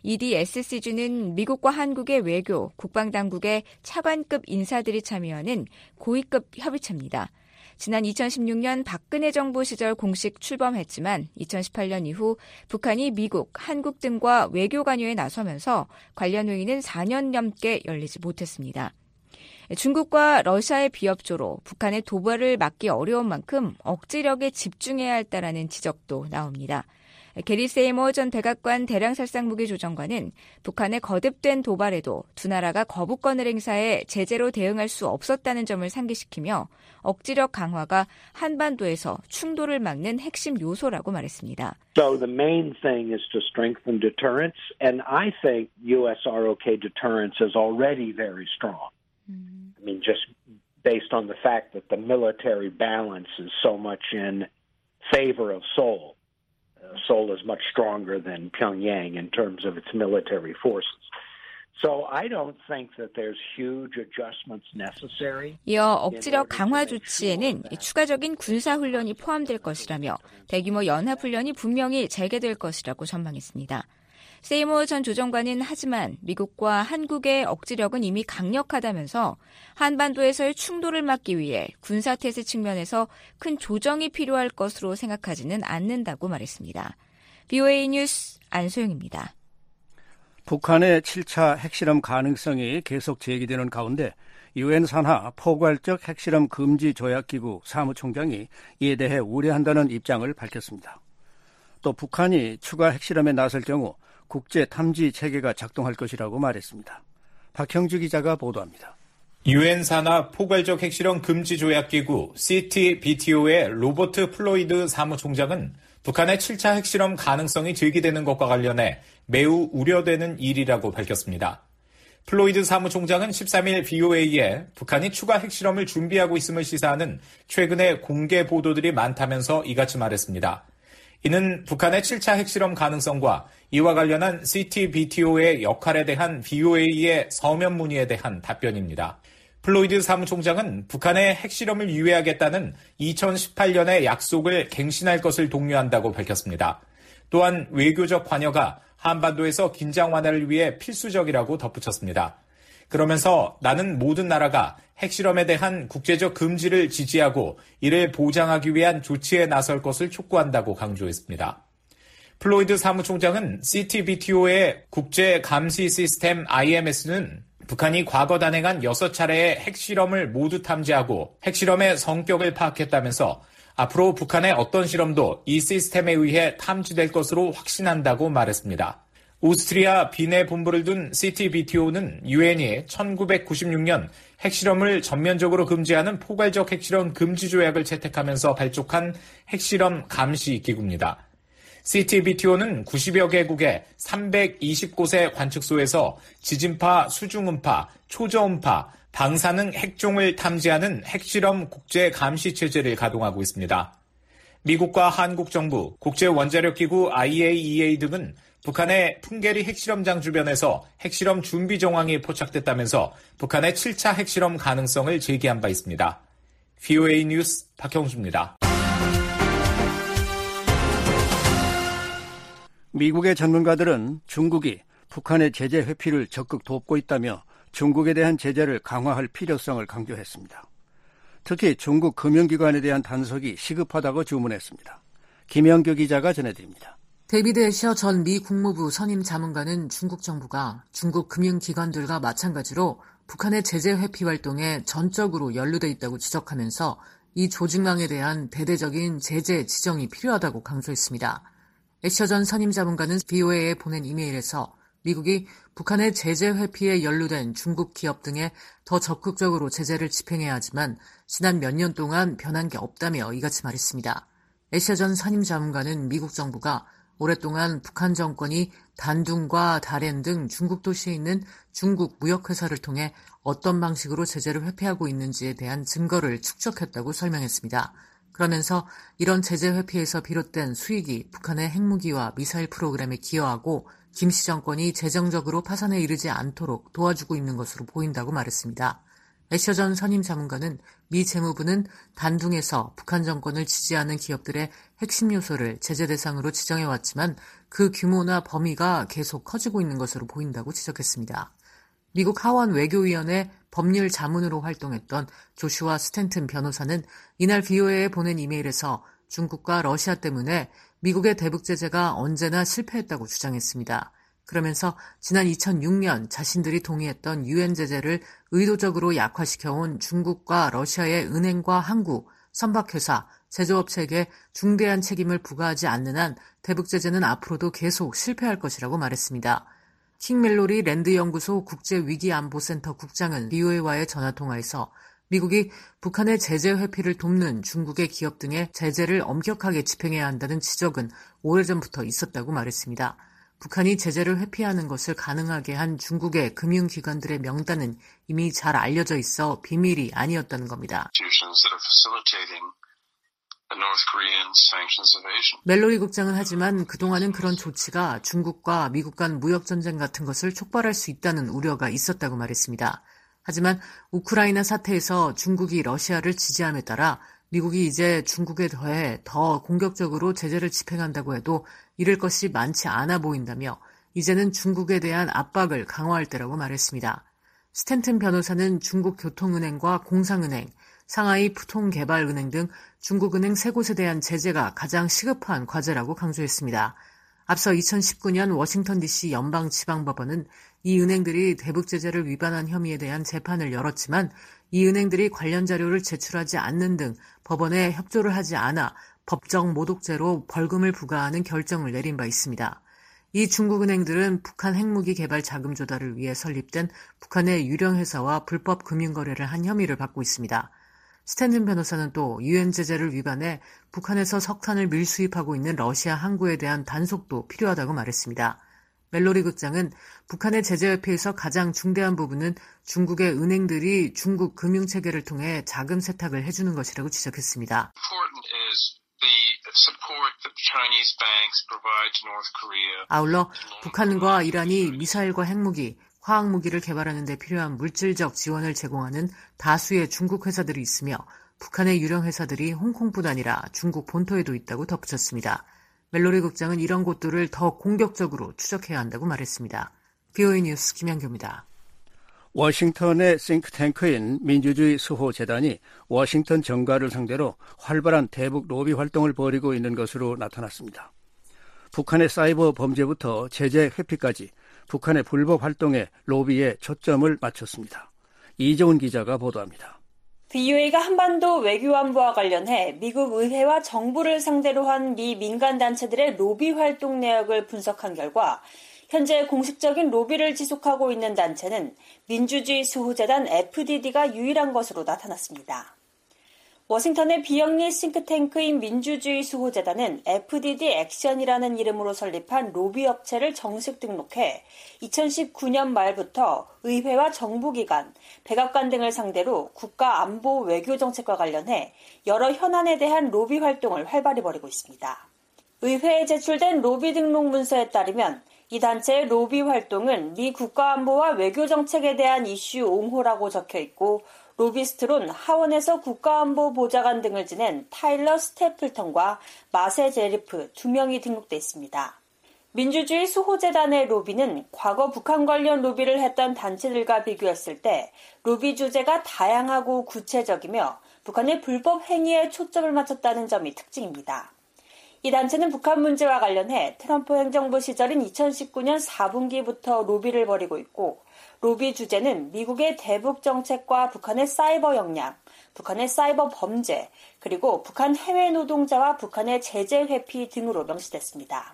EDSCG는 미국과 한국의 외교, 국방당국의 차관급 인사들이 참여하는 고위급 협의체입니다. 지난 2016년 박근혜 정부 시절 공식 출범했지만 2018년 이후 북한이 미국, 한국 등과 외교 관여에 나서면서 관련 회의는 4년 넘게 열리지 못했습니다. 중국과 러시아의 비협조로 북한의 도발을 막기 어려운 만큼 억지력에 집중해야 한다라는 지적도 나옵니다. 게리 세이머 전 백악관 대량살상무기조정관은 북한의 거듭된 도발에도 두 나라가 거부권을 행사해 제재로 대응할 수 없었다는 점을 상기시키며 억지력 강화가 한반도에서 충돌을 막는 핵심 요소라고 말했습니다. So the main thing is to strengthen deterrence, and I think U.S. ROK deterrence is already very strong. I mean, just based on the fact that the military balance is so much in favor of Seoul. Seoul is much stronger than Pyongyang in terms of its military forces. So I don't think that there's huge adjustments necessary. 이어 억지력 강화 조치에는 추가적인 군사훈련이 포함될 것이라며 대규모 연합훈련이 분명히 재개될 것이라고 전망했습니다. 세이모 전 조정관은 하지만 미국과 한국의 억지력은 이미 강력하다면서 한반도에서의 충돌을 막기 위해 군사태세 측면에서 큰 조정이 필요할 것으로 생각하지는 않는다고 말했습니다. BOA 뉴스 안소영입니다. 북한의 7차 핵실험 가능성이 계속 제기되는 가운데 유엔 산하 포괄적 핵실험 금지 조약기구 사무총장이 이에 대해 우려한다는 입장을 밝혔습니다. 또 북한이 추가 핵실험에 나설 경우 국제 탐지 체계가 작동할 것이라고 말했습니다. 박형주 기자가 보도합니다. 유엔 산하 포괄적 핵실험 금지 조약기구 CTBTO의 로버트 플로이드 사무총장은 북한의 7차 핵실험 가능성이 제기되는 것과 관련해 매우 우려되는 일이라고 밝혔습니다. 플로이드 사무총장은 13일 BOA에 북한이 추가 핵실험을 준비하고 있음을 시사하는 최근의 공개 보도들이 많다면서 이같이 말했습니다. 이는 북한의 7차 핵실험 가능성과 이와 관련한 CTBTO의 역할에 대한 BOA의 서면 문의에 대한 답변입니다. 플로이드 사무총장은 북한의 핵실험을 유예하겠다는 2018년의 약속을 갱신할 것을 독려한다고 밝혔습니다. 또한 외교적 관여가 한반도에서 긴장 완화를 위해 필수적이라고 덧붙였습니다. 그러면서 나는 모든 나라가 핵실험에 대한 국제적 금지를 지지하고 이를 보장하기 위한 조치에 나설 것을 촉구한다고 강조했습니다. 플로이드 사무총장은 CTBTO의 국제 감시 시스템 IMS는 북한이 과거 단행한 6차례의 핵실험을 모두 탐지하고 핵실험의 성격을 파악했다면서 앞으로 북한의 어떤 실험도 이 시스템에 의해 탐지될 것으로 확신한다고 말했습니다. 오스트리아 빈에 본부를 둔 CTBTO는 유엔이 1996년 핵실험을 전면적으로 금지하는 포괄적 핵실험 금지 조약을 채택하면서 발족한 핵실험 감시 기구입니다. CTBTO는 90여 개국의 320곳의 관측소에서 지진파, 수중음파, 초저음파, 방사능 핵종을 탐지하는 핵실험 국제 감시 체제를 가동하고 있습니다. 미국과 한국 정부, 국제원자력기구 IAEA 등은 북한의 풍계리 핵실험장 주변에서 핵실험 준비 정황이 포착됐다면서 북한의 7차 핵실험 가능성을 제기한 바 있습니다. BOA 뉴스 박형수입니다. 미국의 전문가들은 중국이 북한의 제재 회피를 적극 돕고 있다며 중국에 대한 제재를 강화할 필요성을 강조했습니다. 특히 중국 금융기관에 대한 단속이 시급하다고 주문했습니다. 김영규 기자가 전해드립니다. 데이비드 애셔 전 미 국무부 선임 자문관은 중국 정부가 중국 금융기관들과 마찬가지로 북한의 제재 회피 활동에 전적으로 연루돼 있다고 지적하면서 이 조직망에 대한 대대적인 제재 지정이 필요하다고 강조했습니다. 애셔 전 선임 자문관은 VOA에 보낸 이메일에서 미국이 북한의 제재 회피에 연루된 중국 기업 등에 더 적극적으로 제재를 집행해야 하지만 지난 몇 년 동안 변한 게 없다며 이같이 말했습니다. 애셔 전 선임 자문관은 미국 정부가 오랫동안 북한 정권이 단둥과 다롄 등 중국 도시에 있는 중국 무역회사를 통해 어떤 방식으로 제재를 회피하고 있는지에 대한 증거를 축적했다고 설명했습니다. 그러면서 이런 제재 회피에서 비롯된 수익이 북한의 핵무기와 미사일 프로그램에 기여하고 김씨 정권이 재정적으로 파산에 이르지 않도록 도와주고 있는 것으로 보인다고 말했습니다. 애셔 전 선임 자문관은 미 재무부는 단둥에서 북한 정권을 지지하는 기업들의 핵심 요소를 제재 대상으로 지정해왔지만 그 규모나 범위가 계속 커지고 있는 것으로 보인다고 지적했습니다. 미국 하원 외교위원회 법률 자문으로 활동했던 조슈아 스탠튼 변호사는 이날 VOA에 보낸 이메일에서 중국과 러시아 때문에 미국의 대북 제재가 언제나 실패했다고 주장했습니다. 그러면서 지난 2006년 자신들이 동의했던 유엔 제재를 의도적으로 약화시켜온 중국과 러시아의 은행과 항구, 선박회사, 제조업체에게 중대한 책임을 부과하지 않는 한 대북 제재는 앞으로도 계속 실패할 것이라고 말했습니다. 킹 멜로리 랜드연구소 국제위기안보센터 국장은 VOA와의 전화통화에서 미국이 북한의 제재 회피를 돕는 중국의 기업 등의 제재를 엄격하게 집행해야 한다는 지적은 오래전부터 있었다고 말했습니다. 북한이 제재를 회피하는 것을 가능하게 한 중국의 금융기관들의 명단은 이미 잘 알려져 있어 비밀이 아니었다는 겁니다. 멜로리 국장은 하지만 그동안은 그런 조치가 중국과 미국 간 무역전쟁 같은 것을 촉발할 수 있다는 우려가 있었다고 말했습니다. 하지만 우크라이나 사태에서 중국이 러시아를 지지함에 따라 미국이 이제 중국에 더해 더 공격적으로 제재를 집행한다고 해도 이를 것이 많지 않아 보인다며 이제는 중국에 대한 압박을 강화할 때라고 말했습니다. 스탠튼 변호사는 중국교통은행과 공상은행, 상하이 푸통개발은행 등 중국은행 3곳에 대한 제재가 가장 시급한 과제라고 강조했습니다. 앞서 2019년 워싱턴 DC 연방지방법원은 이 은행들이 대북 제재를 위반한 혐의에 대한 재판을 열었지만 이 은행들이 관련 자료를 제출하지 않는 등 법원에 협조를 하지 않아 법정 모독죄로 벌금을 부과하는 결정을 내린 바 있습니다. 이 중국은행들은 북한 핵무기 개발 자금 조달을 위해 설립된 북한의 유령 회사와 불법 금융거래를 한 혐의를 받고 있습니다. 스탠튼 변호사는 또 유엔 제재를 위반해 북한에서 석탄을 밀수입하고 있는 러시아 항구에 대한 단속도 필요하다고 말했습니다. 멜로리 국장은 북한의 제재 회피에서 가장 중대한 부분은 중국의 은행들이 중국 금융체계를 통해 자금 세탁을 해주는 것이라고 지적했습니다. 아울러 북한과 이란이 미사일과 핵무기, 화학무기를 개발하는 데 필요한 물질적 지원을 제공하는 다수의 중국 회사들이 있으며 북한의 유령 회사들이 홍콩뿐 아니라 중국 본토에도 있다고 덧붙였습니다. 멜로리 국장은 이런 곳들을 더 공격적으로 추적해야 한다고 말했습니다. VOA 뉴스 김현규입니다. 워싱턴의 싱크탱크인 민주주의 수호재단이 워싱턴 정가를 상대로 활발한 대북 로비 활동을 벌이고 있는 것으로 나타났습니다. 북한의 사이버 범죄부터 제재 회피까지 북한의 불법 활동에 로비에 초점을 맞췄습니다. 이정훈 기자가 보도합니다. VOA가 한반도 외교안보와 관련해 미국 의회와 정부를 상대로 한 미 민간단체들의 로비 활동 내역을 분석한 결과 현재 공식적인 로비를 지속하고 있는 단체는 민주주의 수호재단 FDD가 유일한 것으로 나타났습니다. 워싱턴의 비영리 싱크탱크인 민주주의 수호재단은 FDD 액션이라는 이름으로 설립한 로비 업체를 정식 등록해 2019년 말부터 의회와 정부기관, 백악관 등을 상대로 국가 안보 외교 정책과 관련해 여러 현안에 대한 로비 활동을 활발히 벌이고 있습니다. 의회에 제출된 로비 등록 문서에 따르면 이 단체의 로비 활동은 미 국가안보와 외교정책에 대한 이슈 옹호라고 적혀 있고 로비스트론 하원에서 국가안보 보좌관 등을 지낸 타일러 스태플턴과 마세 제리프 2명이 등록돼 있습니다. 민주주의 수호재단의 로비는 과거 북한 관련 로비를 했던 단체들과 비교했을 때 로비 주제가 다양하고 구체적이며 북한의 불법 행위에 초점을 맞췄다는 점이 특징입니다. 이 단체는 북한 문제와 관련해 트럼프 행정부 시절인 2019년 4분기부터 로비를 벌이고 있고 로비 주제는 미국의 대북 정책과 북한의 사이버 역량, 북한의 사이버 범죄, 그리고 북한 해외 노동자와 북한의 제재 회피 등으로 명시됐습니다.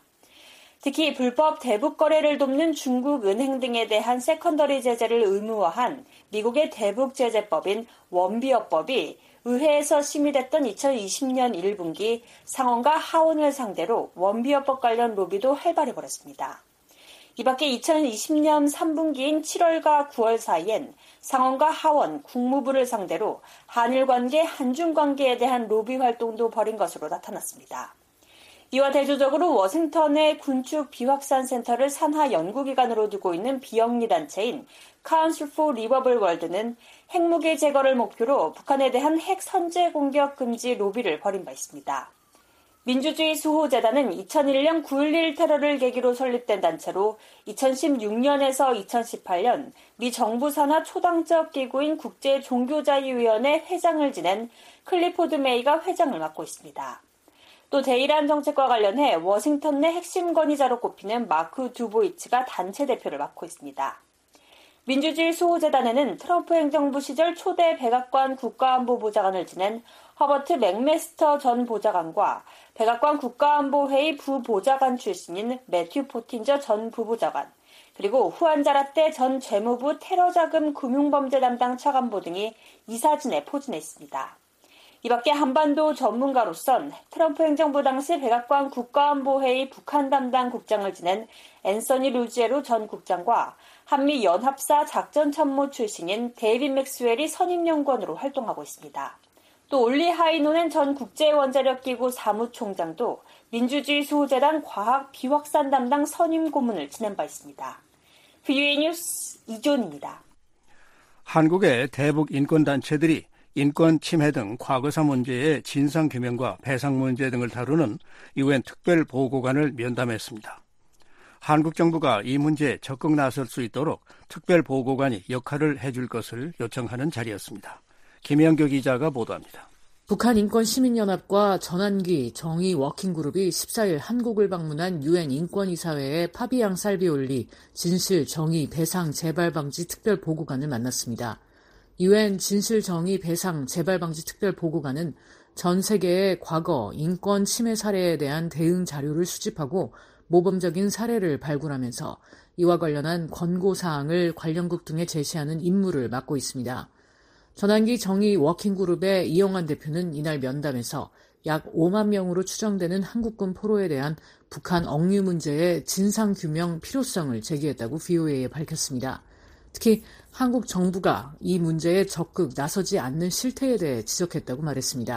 특히 불법 대북 거래를 돕는 중국 은행 등에 대한 세컨더리 제재를 의무화한 미국의 대북 제재법인 원비어법이 의회에서 심의됐던 2020년 1분기 상원과 하원을 상대로 원비어법 관련 로비도 활발히 벌였습니다. 이 밖에 2020년 3분기인 7월과 9월 사이엔 상원과 하원, 국무부를 상대로 한일 관계, 한중 관계에 대한 로비 활동도 벌인 것으로 나타났습니다. 이와 대조적으로 워싱턴의 군축 비확산 센터를 산하 연구기관으로 두고 있는 비영리 단체인 Council for Livable World는 핵무기 제거를 목표로 북한에 대한 핵 선제 공격 금지 로비를 벌인 바 있습니다. 민주주의 수호재단은 2001년 9.11 테러를 계기로 설립된 단체로 2016년에서 2018년 미 정부 산하 초당적 기구인 국제종교자유위원회 회장을 지낸 클리포드 메이가 회장을 맡고 있습니다. 또 대이란 정책과 관련해 워싱턴 내 핵심 권위자로 꼽히는 마크 두보이츠가 단체 대표를 맡고 있습니다. 민주주의 수호재단에는 트럼프 행정부 시절 초대 백악관 국가안보보좌관을 지낸 허버트 맥메스터 전 보좌관과 백악관 국가안보회의 부보좌관 출신인 매튜 포틴저 전 부보좌관, 그리고 후안자라 때 전 재무부 테러자금 금융범죄 담당 차관보 등이 이사진에 포진해 있습니다. 이 밖에 한반도 전문가로선 트럼프 행정부 당시 백악관 국가안보회의 북한 담당 국장을 지낸 앤서니 루지에로 전 국장과 한미연합사 작전참모 출신인 데이빗 맥스웰이 선임연구원으로 활동하고 있습니다. 또 올리 하이노넨 전 국제원자력기구 사무총장도 민주주의 수호재단 과학 비확산 담당 선임 고문을 지낸 바 있습니다. VOA 뉴스 이존입니다. 한국의 대북 인권단체들이 인권 침해 등 과거사 문제의 진상규명과 배상 문제 등을 다루는 UN 특별보고관을 면담했습니다. 한국 정부가 이 문제에 적극 나설 수 있도록 특별보고관이 역할을 해줄 것을 요청하는 자리였습니다. 김영교 기자가 보도합니다. 북한인권시민연합과 전환기 정의 워킹그룹이 14일 한국을 방문한 UN 인권이사회의 파비앙 살비올리 진실, 정의, 배상, 재발 방지 특별보고관을 만났습니다. UN 진실, 정의, 배상, 재발 방지 특별보고관은 전 세계의 과거 인권 침해 사례에 대한 대응 자료를 수집하고 모범적인 사례를 발굴하면서 이와 관련한 권고사항을 관련국 등에 제시하는 임무를 맡고 있습니다. 전환기 정의 워킹그룹의 이영환 대표는 이날 면담에서 약 5만 명으로 추정되는 한국군 포로에 대한 북한 억류 문제의 진상규명 필요성을 제기했다고 VOA에 밝혔습니다. 특히 한국 정부가 이 문제에 적극 나서지 않는 실태에 대해 지적했다고 말했습니다.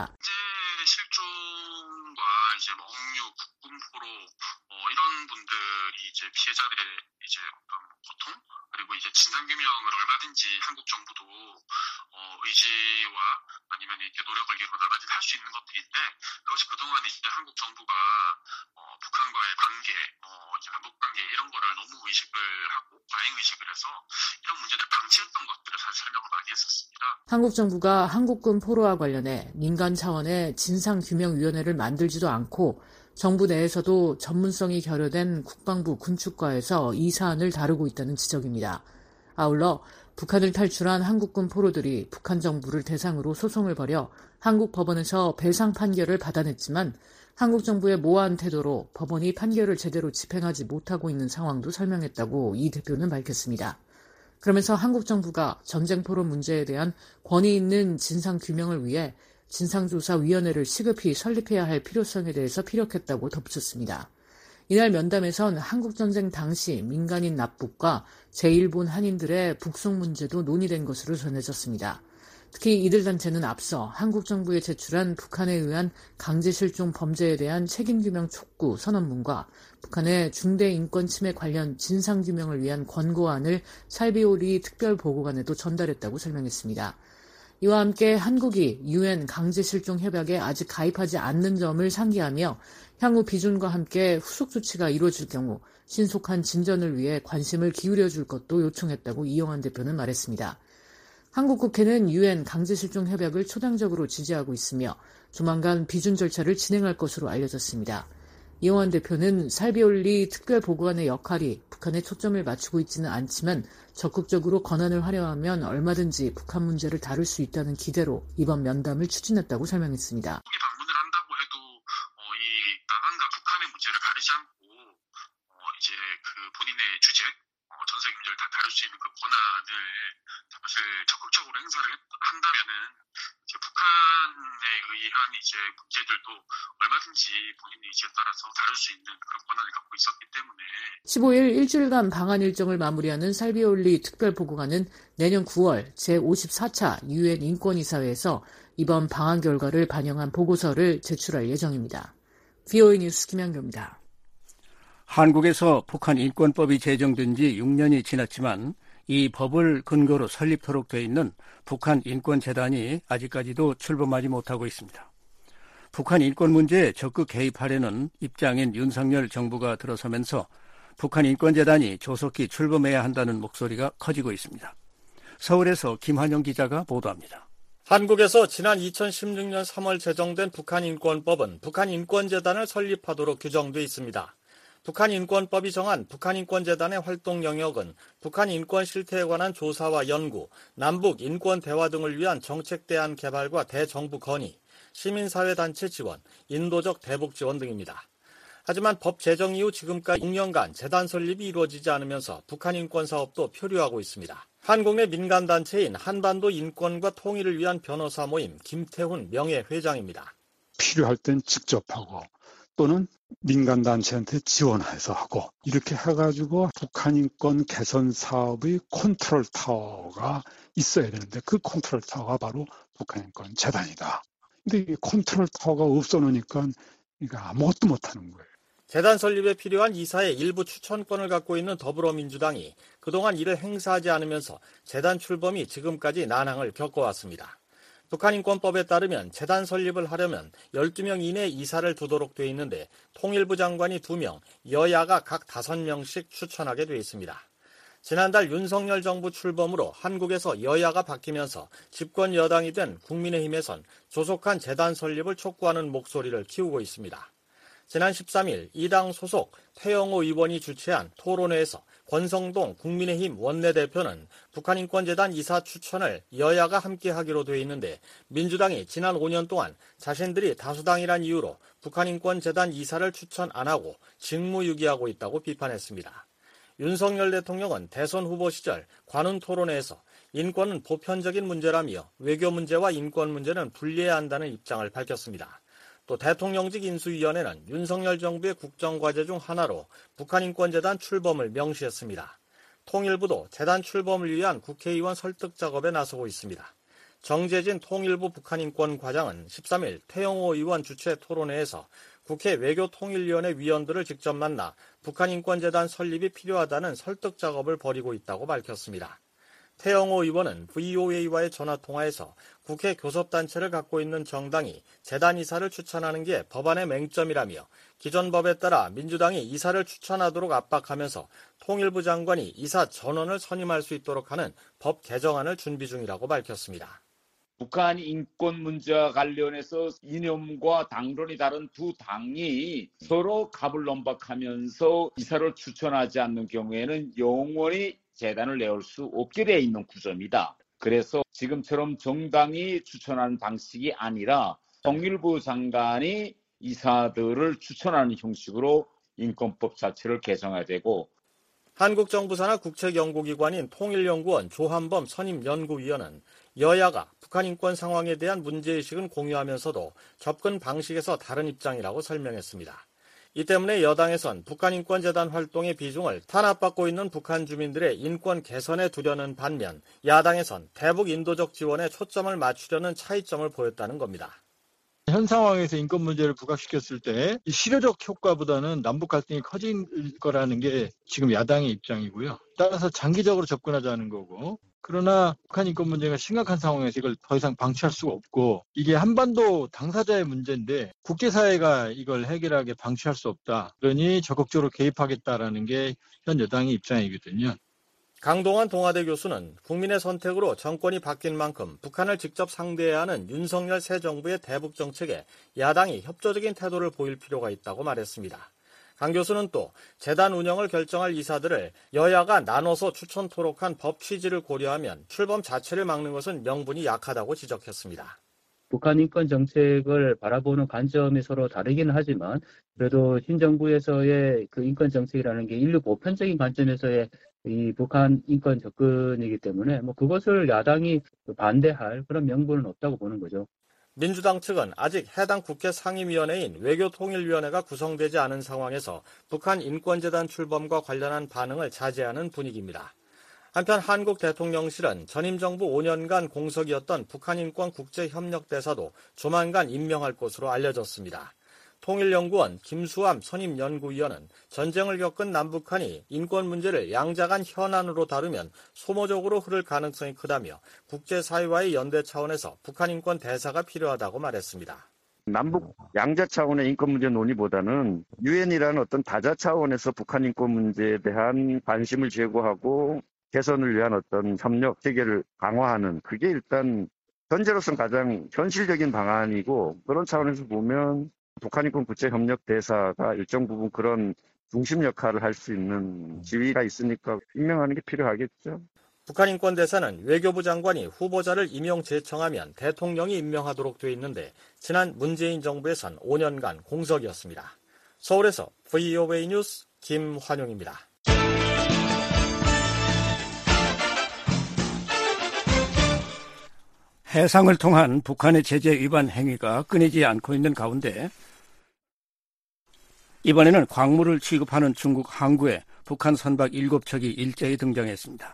실종과 억류, 국군 포로 이런 분들이 피해자들의 어떤 고통 그리고 진상규명을 얼마든지 한국 정부도 의지와 아니면 노력을 기울이면 얼마든지 할 수 있는 것들인데 그것이 그동안 한국 정부가 북한과의 관계, 남북 관계 이런 거를 너무 의식을 하고 과잉 의식을 해서 이런 문제들을 방치했던 것들을 사실 설명을 많이 했었습니다. 한국 정부가 한국군 포로와 관련해 민간 차원의 진상규명위원회를 만들지도 않고 정부 내에서도 전문성이 결여된 국방부 군축과에서 이 사안을 다루고 있다는 지적입니다. 아울러 북한을 탈출한 한국군 포로들이 북한 정부를 대상으로 소송을 벌여 한국 법원에서 배상 판결을 받아냈지만 한국 정부의 모호한 태도로 법원이 판결을 제대로 집행하지 못하고 있는 상황도 설명했다고 이 대표는 밝혔습니다. 그러면서 한국 정부가 전쟁 포로 문제에 대한 권위 있는 진상규명을 위해 진상조사위원회를 시급히 설립해야 할 필요성에 대해서 피력했다고 덧붙였습니다. 이날 면담에선 한국전쟁 당시 민간인 납북과 제1본 한인들의 북송 문제도 논의된 것으로 전해졌습니다. 특히 이들 단체는 앞서 한국 정부에 제출한 북한에 의한 강제실종 범죄에 대한 책임규명 촉구 선언문과 북한의 중대 인권 침해 관련 진상규명을 위한 권고안을 살비오리 특별보고관에도 전달했다고 설명했습니다. 이와 함께 한국이 UN 강제실종협약에 아직 가입하지 않는 점을 상기하며 향후 비준과 함께 후속 조치가 이루어질 경우 신속한 진전을 위해 관심을 기울여줄 것도 요청했다고 이용환 대표는 말했습니다. 한국 국회는 UN 강제실종협약을 초당적으로 지지하고 있으며 조만간 비준 절차를 진행할 것으로 알려졌습니다. 이용환 대표는 살비올리 특별보고관의 역할이 북한에 초점을 맞추고 있지는 않지만 적극적으로 권한을 활용하면 얼마든지 북한 문제를 다룰 수 있다는 기대로 이번 면담을 추진했다고 설명했습니다. 방문을 한다고 해도 이 남한과 북한의 문제를 가리지 않고 이제 그 본인의 주제, 전 세계 문제를 다 다룰 수 있는 그 권한을 사실 적극적으로 행사를 한다면은 이제 북한에 의한 이제 문제들도 얼마든지 본인의 의지에 따라서 다룰 수 있는 그런 권한을 갖고 있었기 때문에 15일 일주일간 방한 일정을 마무리하는 살비올리 특별보고관은 내년 9월 제54차 UN 인권이사회에서 이번 방한 결과를 반영한 보고서를 제출할 예정입니다. VOA 뉴스 김양교입니다. 한국에서 북한 인권법이 제정된 지 6년이 지났지만 이 법을 근거로 설립토록 돼 있는 북한 인권재단이 아직까지도 출범하지 못하고 있습니다. 북한 인권 문제에 적극 개입하려는 입장인 윤석열 정부가 들어서면서 북한 인권재단이 조속히 출범해야 한다는 목소리가 커지고 있습니다. 서울에서 김환영 기자가 보도합니다. 한국에서 지난 2016년 3월 제정된 북한 인권법은 북한 인권재단을 설립하도록 규정돼 있습니다. 북한 인권법이 정한 북한 인권재단의 활동 영역은 북한 인권 실태에 관한 조사와 연구, 남북 인권 대화 등을 위한 정책 대안 개발과 대정부 건의, 시민사회단체 지원, 인도적 대북 지원 등입니다. 하지만 법 제정 이후 지금까지 6년간 재단 설립이 이루어지지 않으면서 북한 인권 사업도 표류하고 있습니다. 한국 내 민간단체인 한반도 인권과 통일을 위한 변호사 모임 김태훈 명예회장입니다. 필요할 땐 직접 하고 또는 민간단체한테 지원해서 하고 이렇게 해가지고 북한 인권 개선 사업의 컨트롤 타워가 있어야 되는데 그 컨트롤 타워가 바로 북한 인권 재단이다. 근데 이 컨트롤 타워가 없어놓으니까 아무것도 못하는 거예요. 재단 설립에 필요한 이사의 일부 추천권을 갖고 있는 더불어민주당이 그동안 이를 행사하지 않으면서 재단 출범이 지금까지 난항을 겪어왔습니다. 북한인권법에 따르면 재단 설립을 하려면 12명 이내 이사를 두도록 돼 있는데 통일부 장관이 2명, 여야가 각 5명씩 추천하게 돼 있습니다. 지난달 윤석열 정부 출범으로 한국에서 여야가 바뀌면서 집권 여당이 된 국민의힘에선 조속한 재단 설립을 촉구하는 목소리를 키우고 있습니다. 지난 13일 이 당 소속 태영호 의원이 주최한 토론회에서 권성동 국민의힘 원내대표는 북한인권재단 이사 추천을 여야가 함께하기로 돼 있는데 민주당이 지난 5년 동안 자신들이 다수당이란 이유로 북한인권재단 이사를 추천 안 하고 직무유기하고 있다고 비판했습니다. 윤석열 대통령은 대선 후보 시절 관훈 토론회에서 인권은 보편적인 문제라며 외교 문제와 인권 문제는 분리해야 한다는 입장을 밝혔습니다. 또 대통령직 인수위원회는 윤석열 정부의 국정과제 중 하나로 북한인권재단 출범을 명시했습니다. 통일부도 재단 출범을 위한 국회의원 설득 작업에 나서고 있습니다. 정재진 통일부 북한인권과장은 13일 태영호 의원 주최 토론회에서 국회 외교통일위원회 위원들을 직접 만나 북한인권재단 설립이 필요하다는 설득 작업을 벌이고 있다고 밝혔습니다. 태영호 의원은 VOA와의 전화통화에서 국회 교섭단체를 갖고 있는 정당이 재단 이사를 추천하는 게 법안의 맹점이라며 기존 법에 따라 민주당이 이사를 추천하도록 압박하면서 통일부 장관이 이사 전원을 선임할 수 있도록 하는 법 개정안을 준비 중이라고 밝혔습니다. 북한 인권 문제와 관련해서 이념과 당론이 다른 두 당이 서로 가불론박하면서 이사를 추천하지 않는 경우에는 영원히 재단을 내올 수 없게 되어 있는 구조입니다. 그래서 지금처럼 정당이 추천하는 방식이 아니라 통일부 장관이 이사들을 추천하는 형식으로 인권법 자체를 개정해야 되고 한국 정부 산하 국책연구기관인 통일연구원 조한범 선임연구위원은 여야가 북한 인권 상황에 대한 문제의식은 공유하면서도 접근 방식에서 다른 입장이라고 설명했습니다. 이 때문에 여당에선 북한인권재단 활동의 비중을 탄압받고 있는 북한 주민들의 인권 개선에 두려는 반면 야당에선 대북 인도적 지원에 초점을 맞추려는 차이점을 보였다는 겁니다. 현 상황에서 인권 문제를 부각시켰을 때 실효적 효과보다는 남북 갈등이 커질 거라는 게 지금 야당의 입장이고요. 따라서 장기적으로 접근하자는 거고, 그러나 북한 인권 문제가 심각한 상황에서 이걸 더 이상 방치할 수가 없고, 이게 한반도 당사자의 문제인데 국제사회가 이걸 해결하게 방치할 수 없다. 그러니 적극적으로 개입하겠다라는 게 현 여당의 입장이거든요. 강동원 동아대 교수는 국민의 선택으로 정권이 바뀐 만큼 북한을 직접 상대해야 하는 윤석열 새 정부의 대북 정책에 야당이 협조적인 태도를 보일 필요가 있다고 말했습니다. 강 교수는 또 재단 운영을 결정할 이사들을 여야가 나눠서 추천 토록한 법 취지를 고려하면 출범 자체를 막는 것은 명분이 약하다고 지적했습니다. 북한 인권 정책을 바라보는 관점이 서로 다르기는 하지만 그래도 신정부에서의 그 인권 정책이라는 게 인류 보편적인 관점에서의 이 북한 인권 접근이기 때문에 그것을 야당이 반대할 그런 명분은 없다고 보는 거죠. 민주당 측은 아직 해당 국회 상임위원회인 외교통일위원회가 구성되지 않은 상황에서 북한 인권재단 출범과 관련한 반응을 자제하는 분위기입니다. 한편 한국 대통령실은 전임 정부 5년간 공석이었던 북한인권 국제협력대사도 조만간 임명할 것으로 알려졌습니다. 통일연구원 김수함 선임연구위원은 전쟁을 겪은 남북한이 인권 문제를 양자 간 현안으로 다루면 소모적으로 흐를 가능성이 크다며 국제사회와의 연대 차원에서 북한 인권 대사가 필요하다고 말했습니다. 남북 양자 차원의 인권 문제 논의보다는 유엔이라는 어떤 다자 차원에서 북한 인권 문제에 대한 관심을 제고하고 개선을 위한 어떤 협력 체계를 강화하는, 그게 일단 현재로서는 가장 현실적인 방안이고, 그런 차원에서 보면 북한인권 국제협력대사가 일정 부분 그런 중심 역할을 할 수 있는 지위가 있으니까 임명하는 게 필요하겠죠. 북한인권대사는 외교부 장관이 후보자를 임용 제청하면 대통령이 임명하도록 돼 있는데 지난 문재인 정부에선 5년간 공석이었습니다. 서울에서 VOA 뉴스 김환용입니다. 해상을 통한 북한의 제재 위반 행위가 끊이지 않고 있는 가운데 이번에는 광물을 취급하는 중국 항구에 북한 선박 7척이 일제히 등장했습니다.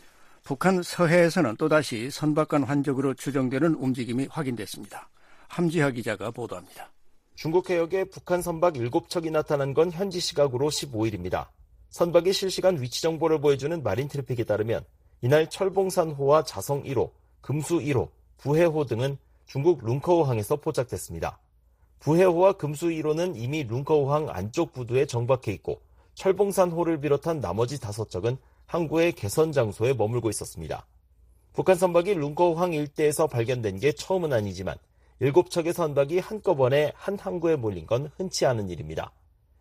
북한 서해에서는 또다시 선박간 환적으로 추정되는 움직임이 확인됐습니다. 함지하 기자가 보도합니다. 중국 해역에 북한 선박 7척이 나타난 건 현지 시각으로 15일입니다. 선박의 실시간 위치 정보를 보여주는 마린 트래픽에 따르면 이날 철봉산호와 자성 1호, 금수 1호, 부해호 등은 중국 룽커우항에서 포착됐습니다. 부해호와 금수 1호는 이미 룽커우항 안쪽 부두에 정박해 있고 철봉산호를 비롯한 나머지 5척은 항구의 개선 장소에 머물고 있었습니다. 북한 선박이 룽커우항 일대에서 발견된 게 처음은 아니지만 7척의 선박이 한꺼번에 한 항구에 몰린 건 흔치 않은 일입니다.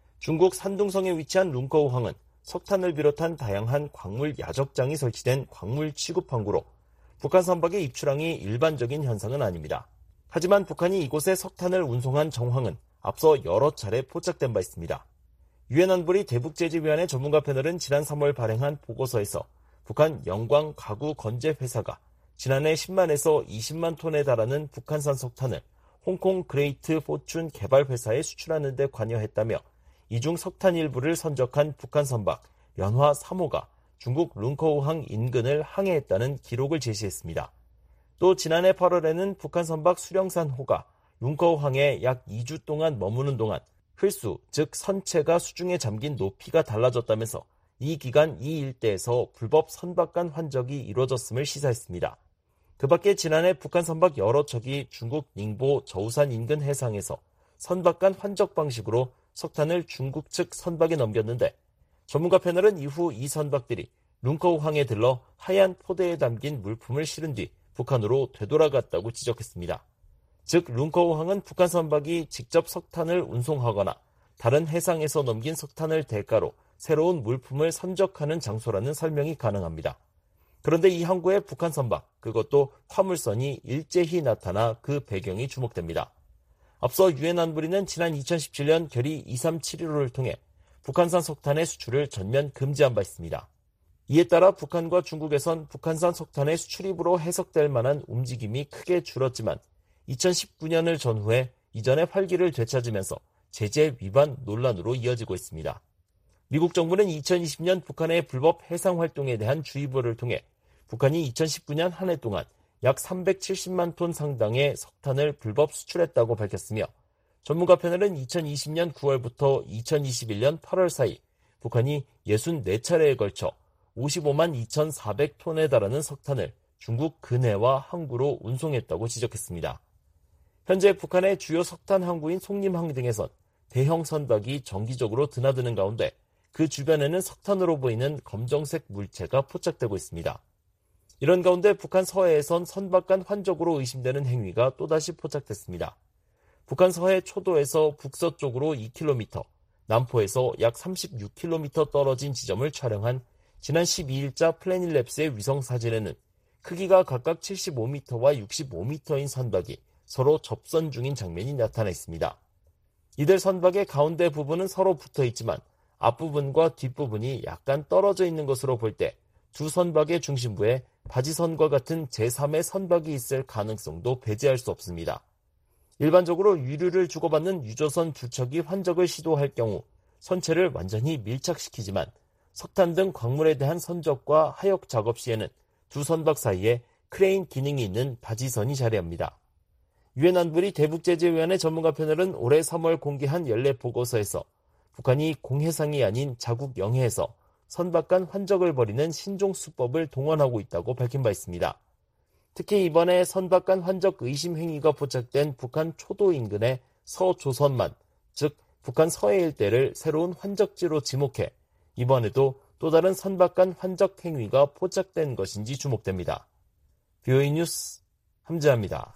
중국 산둥성에 위치한 룽커우항은 석탄을 비롯한 다양한 광물 야적장이 설치된 광물 취급 항구로 북한 선박의 입출항이 일반적인 현상은 아닙니다. 하지만 북한이 이곳에 석탄을 운송한 정황은 앞서 여러 차례 포착된 바 있습니다. 유엔 안보리 대북제재위원회 전문가 패널은 지난 3월 발행한 보고서에서 북한 영광 가구 건재 회사가 지난해 10만에서 20만 톤에 달하는 북한산 석탄을 홍콩 그레이트 포춘 개발 회사에 수출하는 데 관여했다며 이중 석탄 일부를 선적한 북한 선박 연화 3호가 중국 룽커우항 인근을 항해했다는 기록을 제시했습니다. 또 지난해 8월에는 북한 선박 수령산호가 룽커우항에 약 2주 동안 머무는 동안 흘수, 즉 선체가 수중에 잠긴 높이가 달라졌다면서 이 기간 이 일대에서 불법 선박간 환적이 이루어졌음을 시사했습니다. 그 밖에 지난해 북한 선박 여러 척이 중국 닝보 저우산 인근 해상에서 선박간 환적 방식으로 석탄을 중국 측 선박에 넘겼는데 전문가 패널은 이후 이 선박들이 룽커우항에 들러 하얀 포대에 담긴 물품을 실은 뒤 북한으로 되돌아갔다고 지적했습니다. 즉 룽커우항은 북한 선박이 직접 석탄을 운송하거나 다른 해상에서 넘긴 석탄을 대가로 새로운 물품을 선적하는 장소라는 설명이 가능합니다. 그런데 이 항구에 북한 선박, 그것도 화물선이 일제히 나타나 그 배경이 주목됩니다. 앞서 유엔 안보리는 지난 2017년 결의 2371호를 통해 북한산 석탄의 수출을 전면 금지한 바 있습니다. 이에 따라 북한과 중국에선 북한산 석탄의 수출입으로 해석될 만한 움직임이 크게 줄었지만 2019년을 전후해 이전의 활기를 되찾으면서 제재 위반 논란으로 이어지고 있습니다. 미국 정부는 2020년 북한의 불법 해상 활동에 대한 주의보를 통해 북한이 2019년 한 해 동안 약 370만 톤 상당의 석탄을 불법 수출했다고 밝혔으며 전문가 패널은 2020년 9월부터 2021년 8월 사이 북한이 64차례에 걸쳐 55만 2,400톤에 달하는 석탄을 중국 근해와 항구로 운송했다고 지적했습니다. 현재 북한의 주요 석탄 항구인 송림항 등에선 대형 선박이 정기적으로 드나드는 가운데 그 주변에는 석탄으로 보이는 검정색 물체가 포착되고 있습니다. 이런 가운데 북한 서해에선 선박 간 환적으로 의심되는 행위가 또다시 포착됐습니다. 북한 서해 초도에서 북서쪽으로 2km, 남포에서 약 36km 떨어진 지점을 촬영한 지난 12일자 플래닛랩스의 위성사진에는 크기가 각각 75m와 65m인 선박이 서로 접선 중인 장면이 나타나 있습니다. 이들 선박의 가운데 부분은 서로 붙어 있지만 앞부분과 뒷부분이 약간 떨어져 있는 것으로 볼 때 두 선박의 중심부에 바지선과 같은 제3의 선박이 있을 가능성도 배제할 수 없습니다. 일반적으로 유류를 주고받는 유조선 두 척이 환적을 시도할 경우 선체를 완전히 밀착시키지만 석탄 등 광물에 대한 선적과 하역 작업 시에는 두 선박 사이에 크레인 기능이 있는 바지선이 자리합니다. 유엔 안보리 대북제재위원회 전문가 패널은 올해 3월 공개한 연례 보고서에서 북한이 공해상이 아닌 자국 영해에서 선박 간 환적을 벌이는 신종수법을 동원하고 있다고 밝힌 바 있습니다. 특히 이번에 선박 간 환적 의심 행위가 포착된 북한 초도 인근의 서조선만, 즉 북한 서해 일대를 새로운 환적지로 지목해 이번에도 또 다른 선박 간 환적 행위가 포착된 것인지 주목됩니다. BOE 뉴스 함재합니다.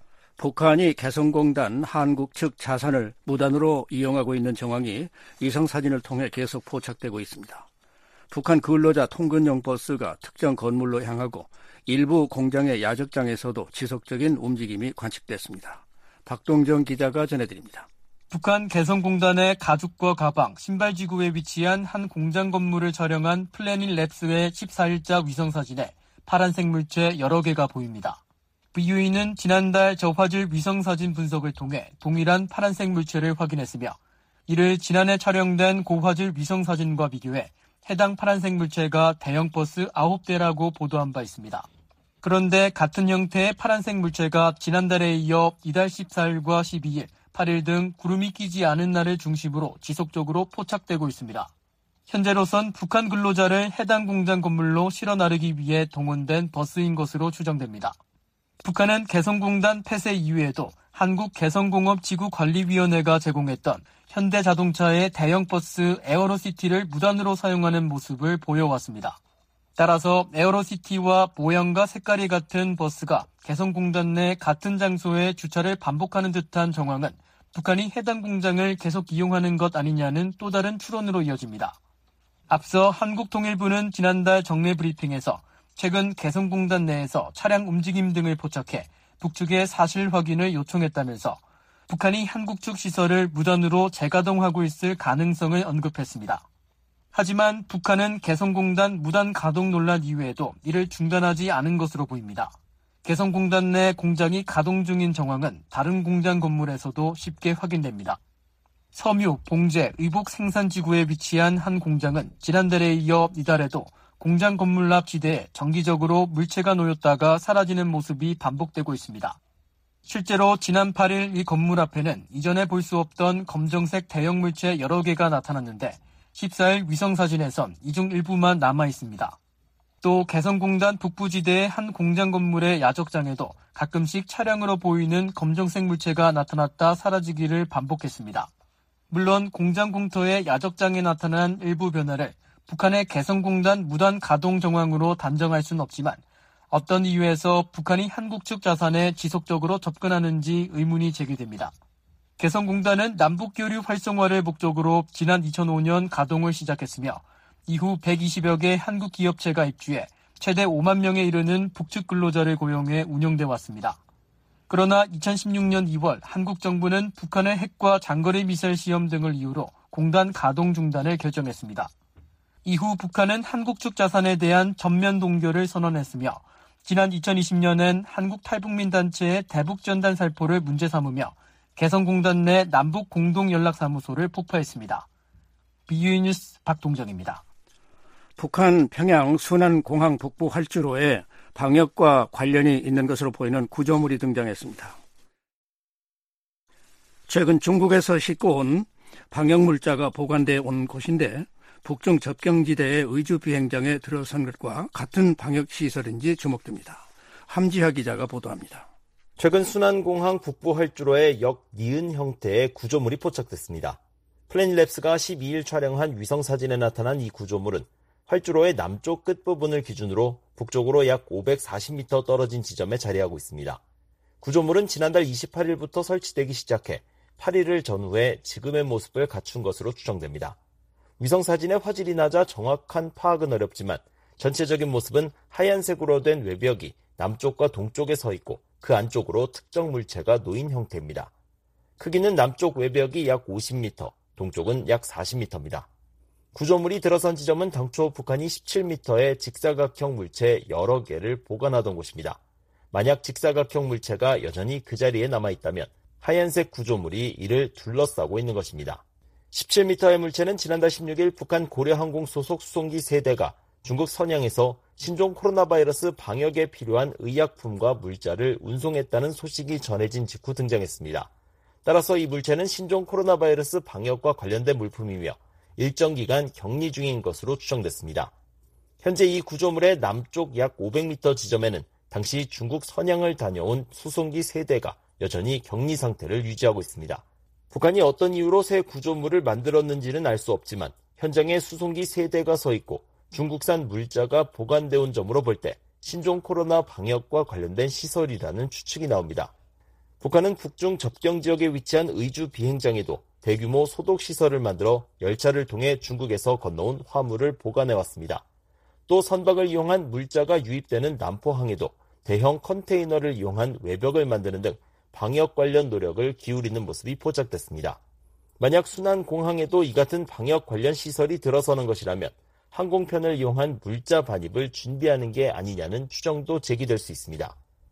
북한이 개성공단 한국 측 자산을 무단으로 이용하고 있는 정황이 위성사진을 통해 계속 포착되고 있습니다. 북한 근로자 통근용 버스가 특정 건물로 향하고 일부 공장의 야적장에서도 지속적인 움직임이 관측됐습니다. 박동정 기자가 전해드립니다. 북한 개성공단의 가죽과 가방, 신발지구에 위치한 한 공장 건물을 촬영한 플래닛랩스의 14일자 위성사진에 파란색 물체 여러 개가 보입니다. BOE는 지난달 저화질 위성사진 분석을 통해 동일한 파란색 물체를 확인했으며 이를 지난해 촬영된 고화질 위성사진과 비교해 해당 파란색 물체가 대형 버스 9대라고 보도한 바 있습니다. 그런데 같은 형태의 파란색 물체가 지난달에 이어 이달 14일과 12일, 8일 등 구름이 끼지 않은 날을 중심으로 지속적으로 포착되고 있습니다. 현재로선 북한 근로자를 해당 공장 건물로 실어 나르기 위해 동원된 버스인 것으로 추정됩니다. 북한은 개성공단 폐쇄 이후에도 한국개성공업지구관리위원회가 제공했던 현대자동차의 대형 버스 에어로시티를 무단으로 사용하는 모습을 보여왔습니다. 따라서 에어로시티와 모양과 색깔이 같은 버스가 개성공단 내 같은 장소에 주차를 반복하는 듯한 정황은 북한이 해당 공장을 계속 이용하는 것 아니냐는 또 다른 추론으로 이어집니다. 앞서 한국통일부는 지난달 정례 브리핑에서 최근 개성공단 내에서 차량 움직임 등을 포착해 북측의 사실 확인을 요청했다면서 북한이 한국 측 시설을 무단으로 재가동하고 있을 가능성을 언급했습니다. 하지만 북한은 개성공단 무단 가동 논란 이후에도 이를 중단하지 않은 것으로 보입니다. 개성공단 내 공장이 가동 중인 정황은 다른 공장 건물에서도 쉽게 확인됩니다. 섬유, 봉제, 의복 생산지구에 위치한 한 공장은 지난달에 이어 이달에도 공장 건물 앞 지대에 정기적으로 물체가 놓였다가 사라지는 모습이 반복되고 있습니다. 실제로 지난 8일 이 건물 앞에는 이전에 볼 수 없던 검정색 대형 물체 여러 개가 나타났는데 14일 위성사진에선 이 중 일부만 남아 있습니다. 또 개성공단 북부지대의 한 공장 건물의 야적장에도 가끔씩 차량으로 보이는 검정색 물체가 나타났다 사라지기를 반복했습니다. 물론 공장 공터의 야적장에 나타난 일부 변화를 북한의 개성공단 무단 가동 정황으로 단정할 수는 없지만 어떤 이유에서 북한이 한국 측 자산에 지속적으로 접근하는지 의문이 제기됩니다. 개성공단은 남북교류 활성화를 목적으로 지난 2005년 가동을 시작했으며 이후 120여 개 한국 기업체가 입주해 최대 5만 명에 이르는 북측 근로자를 고용해 운영돼 왔습니다. 그러나 2016년 2월 한국 정부는 북한의 핵과 장거리 미사일 시험 등을 이유로 공단 가동 중단을 결정했습니다. 이후 북한은 한국 측 자산에 대한 전면 동결을 선언했으며 지난 2020년엔 한국 탈북민 단체의 대북전단 살포를 문제 삼으며 개성공단 내 남북 공동연락사무소를 폭파했습니다. BOE 뉴스 박동정입니다. 북한 평양 순안공항 북부 활주로에 방역과 관련이 있는 것으로 보이는 구조물이 등장했습니다. 최근 중국에서 싣고 온 방역물자가 보관돼 온 곳인데 북중 접경지대의 의주 비행장에 들어선 것과 같은 방역시설인지 주목됩니다. 함지하 기자가 보도합니다. 최근 순안공항 북부 활주로에 역니은 형태의 구조물이 포착됐습니다. 플래닛랩스가 12일 촬영한 위성사진에 나타난 이 구조물은 활주로의 남쪽 끝부분을 기준으로 북쪽으로 약 540m 떨어진 지점에 자리하고 있습니다. 구조물은 지난달 28일부터 설치되기 시작해 8일을 전후해 지금의 모습을 갖춘 것으로 추정됩니다. 위성사진의 화질이 낮아 정확한 파악은 어렵지만 전체적인 모습은 하얀색으로 된 외벽이 남쪽과 동쪽에 서 있고 그 안쪽으로 특정 물체가 놓인 형태입니다. 크기는 남쪽 외벽이 약 50m, 동쪽은 약 40m입니다. 구조물이 들어선 지점은 당초 북한이 17m의 직사각형 물체 여러 개를 보관하던 곳입니다. 만약 직사각형 물체가 여전히 그 자리에 남아있다면 하얀색 구조물이 이를 둘러싸고 있는 것입니다. 17m의 물체는 지난달 16일 북한 고려항공 소속 수송기 3대가 중국 선양에서 신종 코로나 바이러스 방역에 필요한 의약품과 물자를 운송했다는 소식이 전해진 직후 등장했습니다. 따라서 이 물체는 신종 코로나 바이러스 방역과 관련된 물품이며 일정 기간 격리 중인 것으로 추정됐습니다. 현재 이 구조물의 남쪽 약 500m 지점에는 당시 중국 선양을 다녀온 수송기 3대가 여전히 격리 상태를 유지하고 있습니다. 북한이 어떤 이유로 새 구조물을 만들었는지는 알 수 없지만 현장에 수송기 3대가 서 있고 중국산 물자가 보관되어 온 점으로 볼 때 신종 코로나 방역과 관련된 시설이라는 추측이 나옵니다. 북한은 북중 접경 지역에 위치한 의주 비행장에도 대규모 소독시설을 만들어 열차를 통해 중국에서 건너온 화물을 보관해왔습니다. 또 선박을 이용한 물자가 유입되는 남포항에도 대형 컨테이너를 이용한 외벽을 만드는 등 방역 관련 노력을 기울이는 모습이 포착됐습니다. 만약 순안공항에도 이 같은 방역 관련 시설이 들어서는 것이라면 항공편을 이용한 물자 반입을 준비하는 게 아니냐는 추정도 제기될 수 있습니다.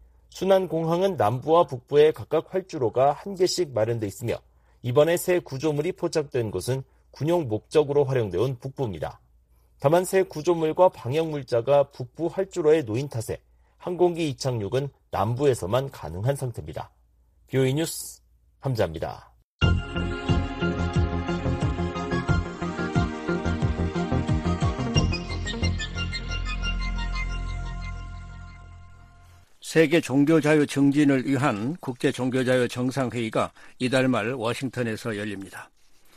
순안공항은 남부와 북부에 각각 활주로가 1개씩 마련돼 있으며 이번에 새 구조물이 포착된 곳은 군용 목적으로 활용되어 온 북부입니다. 다만 새 구조물과 방역물자가 북부 활주로에 놓인 탓에 항공기 이착륙은 남부에서만 가능한 상태입니다. BOE 뉴스 함자입니다. 세계 종교자유 증진을 위한 국제종교자유 정상회의가 이달 말 워싱턴에서 열립니다.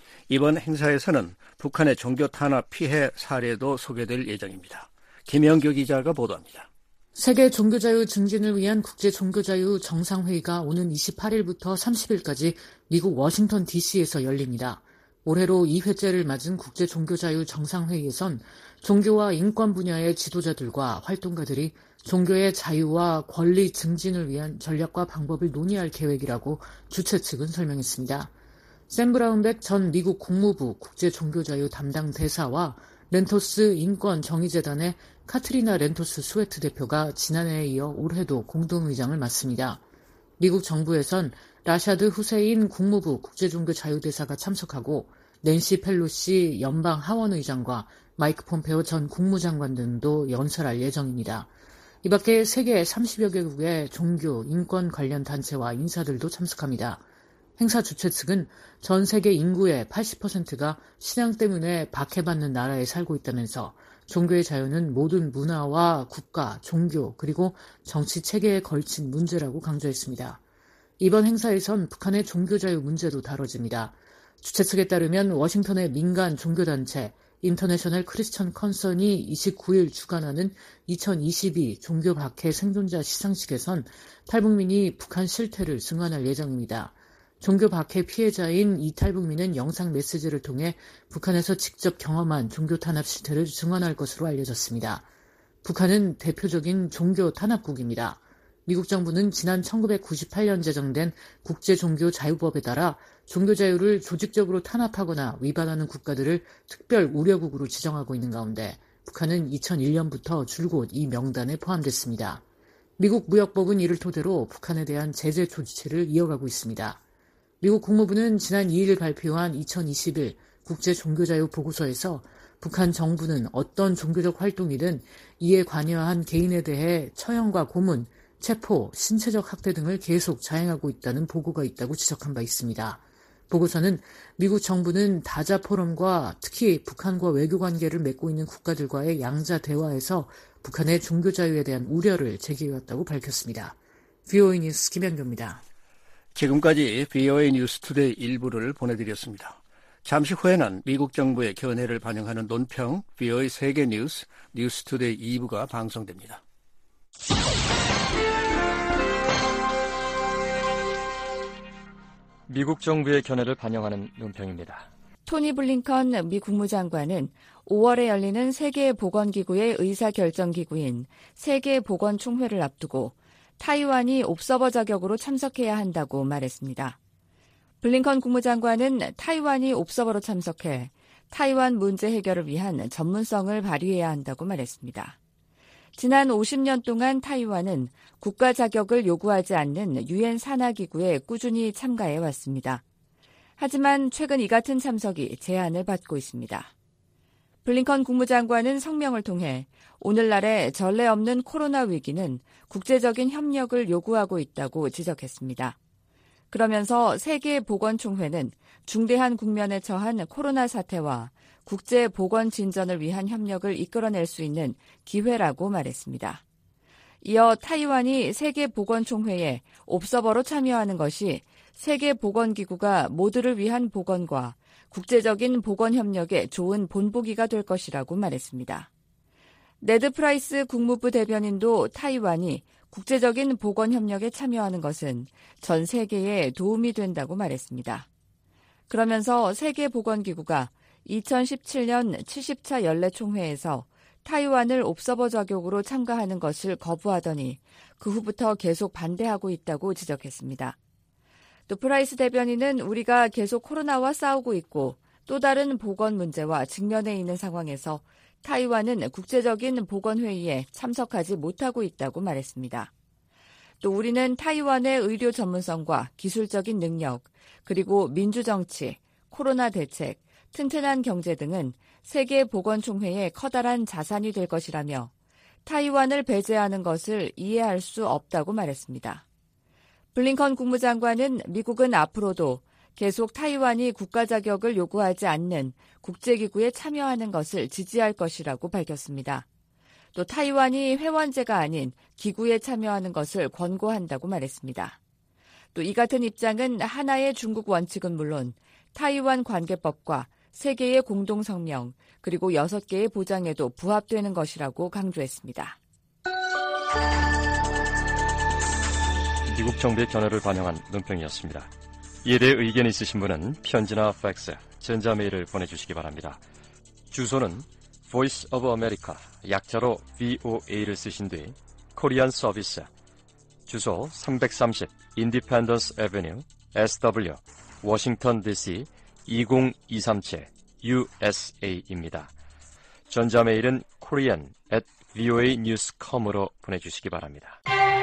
이번 행사에서는 북한의 종교 탄압 피해 사례도 소개될 예정입니다. 김영규 기자가 보도합니다. 세계 종교자유 증진을 위한 국제종교자유 정상회의가 오는 28일부터 30일까지 미국 워싱턴 DC에서 열립니다. 올해로 2회째를 맞은 국제종교자유 정상회의에선 종교와 인권 분야의 지도자들과 활동가들이 종교의 자유와 권리 증진을 위한 전략과 방법을 논의할 계획이라고 주최 측은 설명했습니다. 샘 브라운백 전 미국 국무부 국제종교자유 담당 대사와 렌토스 인권정의재단의 카트리나 렌토스 스웨트 대표가 지난해에 이어 올해도 공동의장을 맡습니다. 미국 정부에선 라샤드 후세인 국무부 국제종교자유대사가 참석하고 낸시 펠로시 연방 하원의장과 마이크 폼페오 전 국무장관 등도 연설할 예정입니다. 이 밖에 세계 30여 개국의 종교, 인권 관련 단체와 인사들도 참석합니다. 행사 주최 측은 전 세계 인구의 80%가 신앙 때문에 박해받는 나라에 살고 있다면서 종교의 자유는 모든 문화와 국가, 종교, 그리고 정치 체계에 걸친 문제라고 강조했습니다. 이번 행사에선 북한의 종교자유 문제도 다뤄집니다. 주최 측에 따르면 워싱턴의 민간 종교단체 인터내셔널 크리스천 컨선이 29일 주관하는 2022 종교 박해 생존자 시상식에선 탈북민이 북한 실태를 증언할 예정입니다. 종교 박해 피해자인 이 탈북민은 영상 메시지를 통해 북한에서 직접 경험한 종교 탄압 실태를 증언할 것으로 알려졌습니다. 북한은 대표적인 종교 탄압국입니다. 미국 정부는 지난 1998년 제정된 국제종교자유법에 따라 종교자유를 조직적으로 탄압하거나 위반하는 국가들을 특별 우려국으로 지정하고 있는 가운데 북한은 2001년부터 줄곧 이 명단에 포함됐습니다. 미국 무역법은 이를 토대로 북한에 대한 제재 조치를 이어가고 있습니다. 미국 국무부는 지난 2일 발표한 2021 국제종교자유 보고서에서 북한 정부는 어떤 종교적 활동이든 이에 관여한 개인에 대해 처형과 고문, 체포, 신체적 학대 등을 계속 자행하고 있다는 보고가 있다고 지적한 바 있습니다. 보고서는 미국 정부는 다자 포럼과 특히 북한과 외교 관계를 맺고 있는 국가들과의 양자 대화에서 북한의 종교 자유에 대한 우려를 제기해왔다고 밝혔습니다. VOA 뉴스 김현규입니다. 지금까지 VOA 뉴스 투데이 일부를 보내드렸습니다. 잠시 후에는 미국 정부의 견해를 반영하는 논평 VOA 세계 뉴스 뉴스 투데이 2부가 방송됩니다. 미국 정부의 견해를 반영하는 논평입니다. 토니 블링컨 미 국무장관은 5월에 열리는 세계보건기구의 의사결정기구인 세계보건총회를 앞두고 타이완이 옵서버 자격으로 참석해야 한다고 말했습니다. 블링컨 국무장관은 타이완이 옵서버로 참석해 타이완 문제 해결을 위한 전문성을 발휘해야 한다고 말했습니다. 지난 50년 동안 타이완은 국가 자격을 요구하지 않는 유엔 산하기구에 꾸준히 참가해 왔습니다. 하지만 최근 이 같은 참석이 제한을 받고 있습니다. 블링컨 국무장관은 성명을 통해 오늘날의 전례 없는 코로나 위기는 국제적인 협력을 요구하고 있다고 지적했습니다. 그러면서 세계보건총회는 중대한 국면에 처한 코로나 사태와 국제 보건 진전을 위한 협력을 이끌어낼 수 있는 기회라고 말했습니다. 이어 타이완이 세계보건총회에 옵서버로 참여하는 것이 세계보건기구가 모두를 위한 보건과 국제적인 보건 협력에 좋은 본보기가 될 것이라고 말했습니다. 네드 프라이스 국무부 대변인도 타이완이 국제적인 보건 협력에 참여하는 것은 전 세계에 도움이 된다고 말했습니다. 그러면서 세계보건기구가 2017년 70차 연례총회에서 타이완을 옵서버 자격으로 참가하는 것을 거부하더니 그 후부터 계속 반대하고 있다고 지적했습니다. 또 프라이스 대변인은 우리가 계속 코로나와 싸우고 있고 또 다른 보건 문제와 직면해 있는 상황에서 타이완은 국제적인 보건회의에 참석하지 못하고 있다고 말했습니다. 또 우리는 타이완의 의료 전문성과 기술적인 능력, 그리고 민주정치, 코로나 대책, 튼튼한 경제 등은 세계보건총회의 커다란 자산이 될 것이라며 타이완을 배제하는 것을 이해할 수 없다고 말했습니다. 블링컨 국무장관은 미국은 앞으로도 계속 타이완이 국가 자격을 요구하지 않는 국제기구에 참여하는 것을 지지할 것이라고 밝혔습니다. 또 타이완이 회원제가 아닌 기구에 참여하는 것을 권고한다고 말했습니다. 또 이 같은 입장은 하나의 중국 원칙은 물론 타이완 관계법과 세계의 공동성명 그리고 6개의 보장에도 부합되는 것이라고 강조했습니다. 미국 정부의 견해를 반영한 논평이었습니다. 이에 대해 의견이 있으신 분은 편지나 팩스, 전자메일을 보내주시기 바랍니다. 주소는 Voice of America, 약자로 VOA를 쓰신 뒤 코리안 서비스, 주소 330 Independence Avenue, SW, 워싱턴 DC 20237 USA입니다. 전자메일은 korean@voanews.com으로 보내주시기 바랍니다.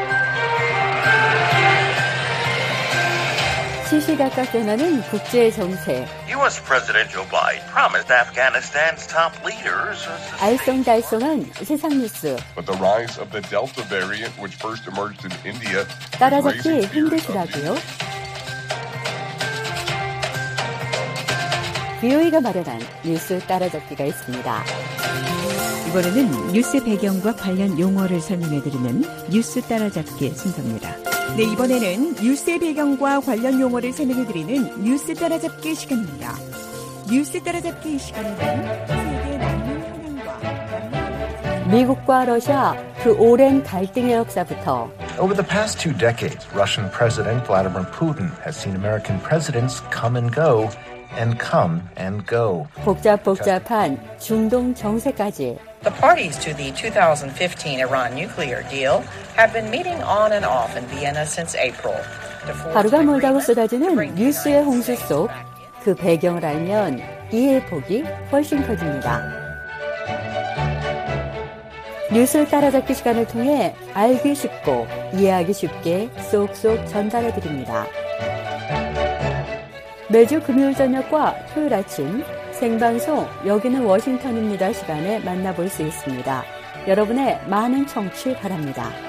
시시각각변하는 국제 정세. U.S. President Joe Biden promised Afghanistan's top leaders. 알쏭달쏭한 세상 뉴스. But the rise of the Delta variant, which first emerged in India, 따라잡기 힘드시다고요? VOA가 마련한 뉴스 따라잡기가 있습니다. 이번에는 뉴스 배경과 관련 용어를 설명해드리는 뉴스 따라잡기 순서입니다. 네, 이번에는 뉴스의 배경과 관련 용어를 설명해드리는 뉴스 따라잡기 시간입니다. 뉴스 따라잡기 시간에는 세계 난민 현황과 미국과 러시아 그 오랜 갈등의 역사부터 Over the past 2 decades, Russian President Vladimir Putin has seen American presidents come and go and come and go. 복잡한 중동 정세까지 The parties to the 2015 Iran nuclear deal have been meeting on and off in Vienna since April. 하루가 멀다고 쏟아지는 뉴스의 홍수 속 그 배경을 알면 이해의 폭이 훨씬 커집니다. 뉴스를 따라잡기 시간을 통해 알기 쉽고 이해하기 쉽게 쏙쏙 전달해드립니다. 매주 금요일 저녁과 토요일 아침 생방송 여기는 워싱턴입니다 시간에 만나볼 수 있습니다. 여러분의 많은 청취 바랍니다.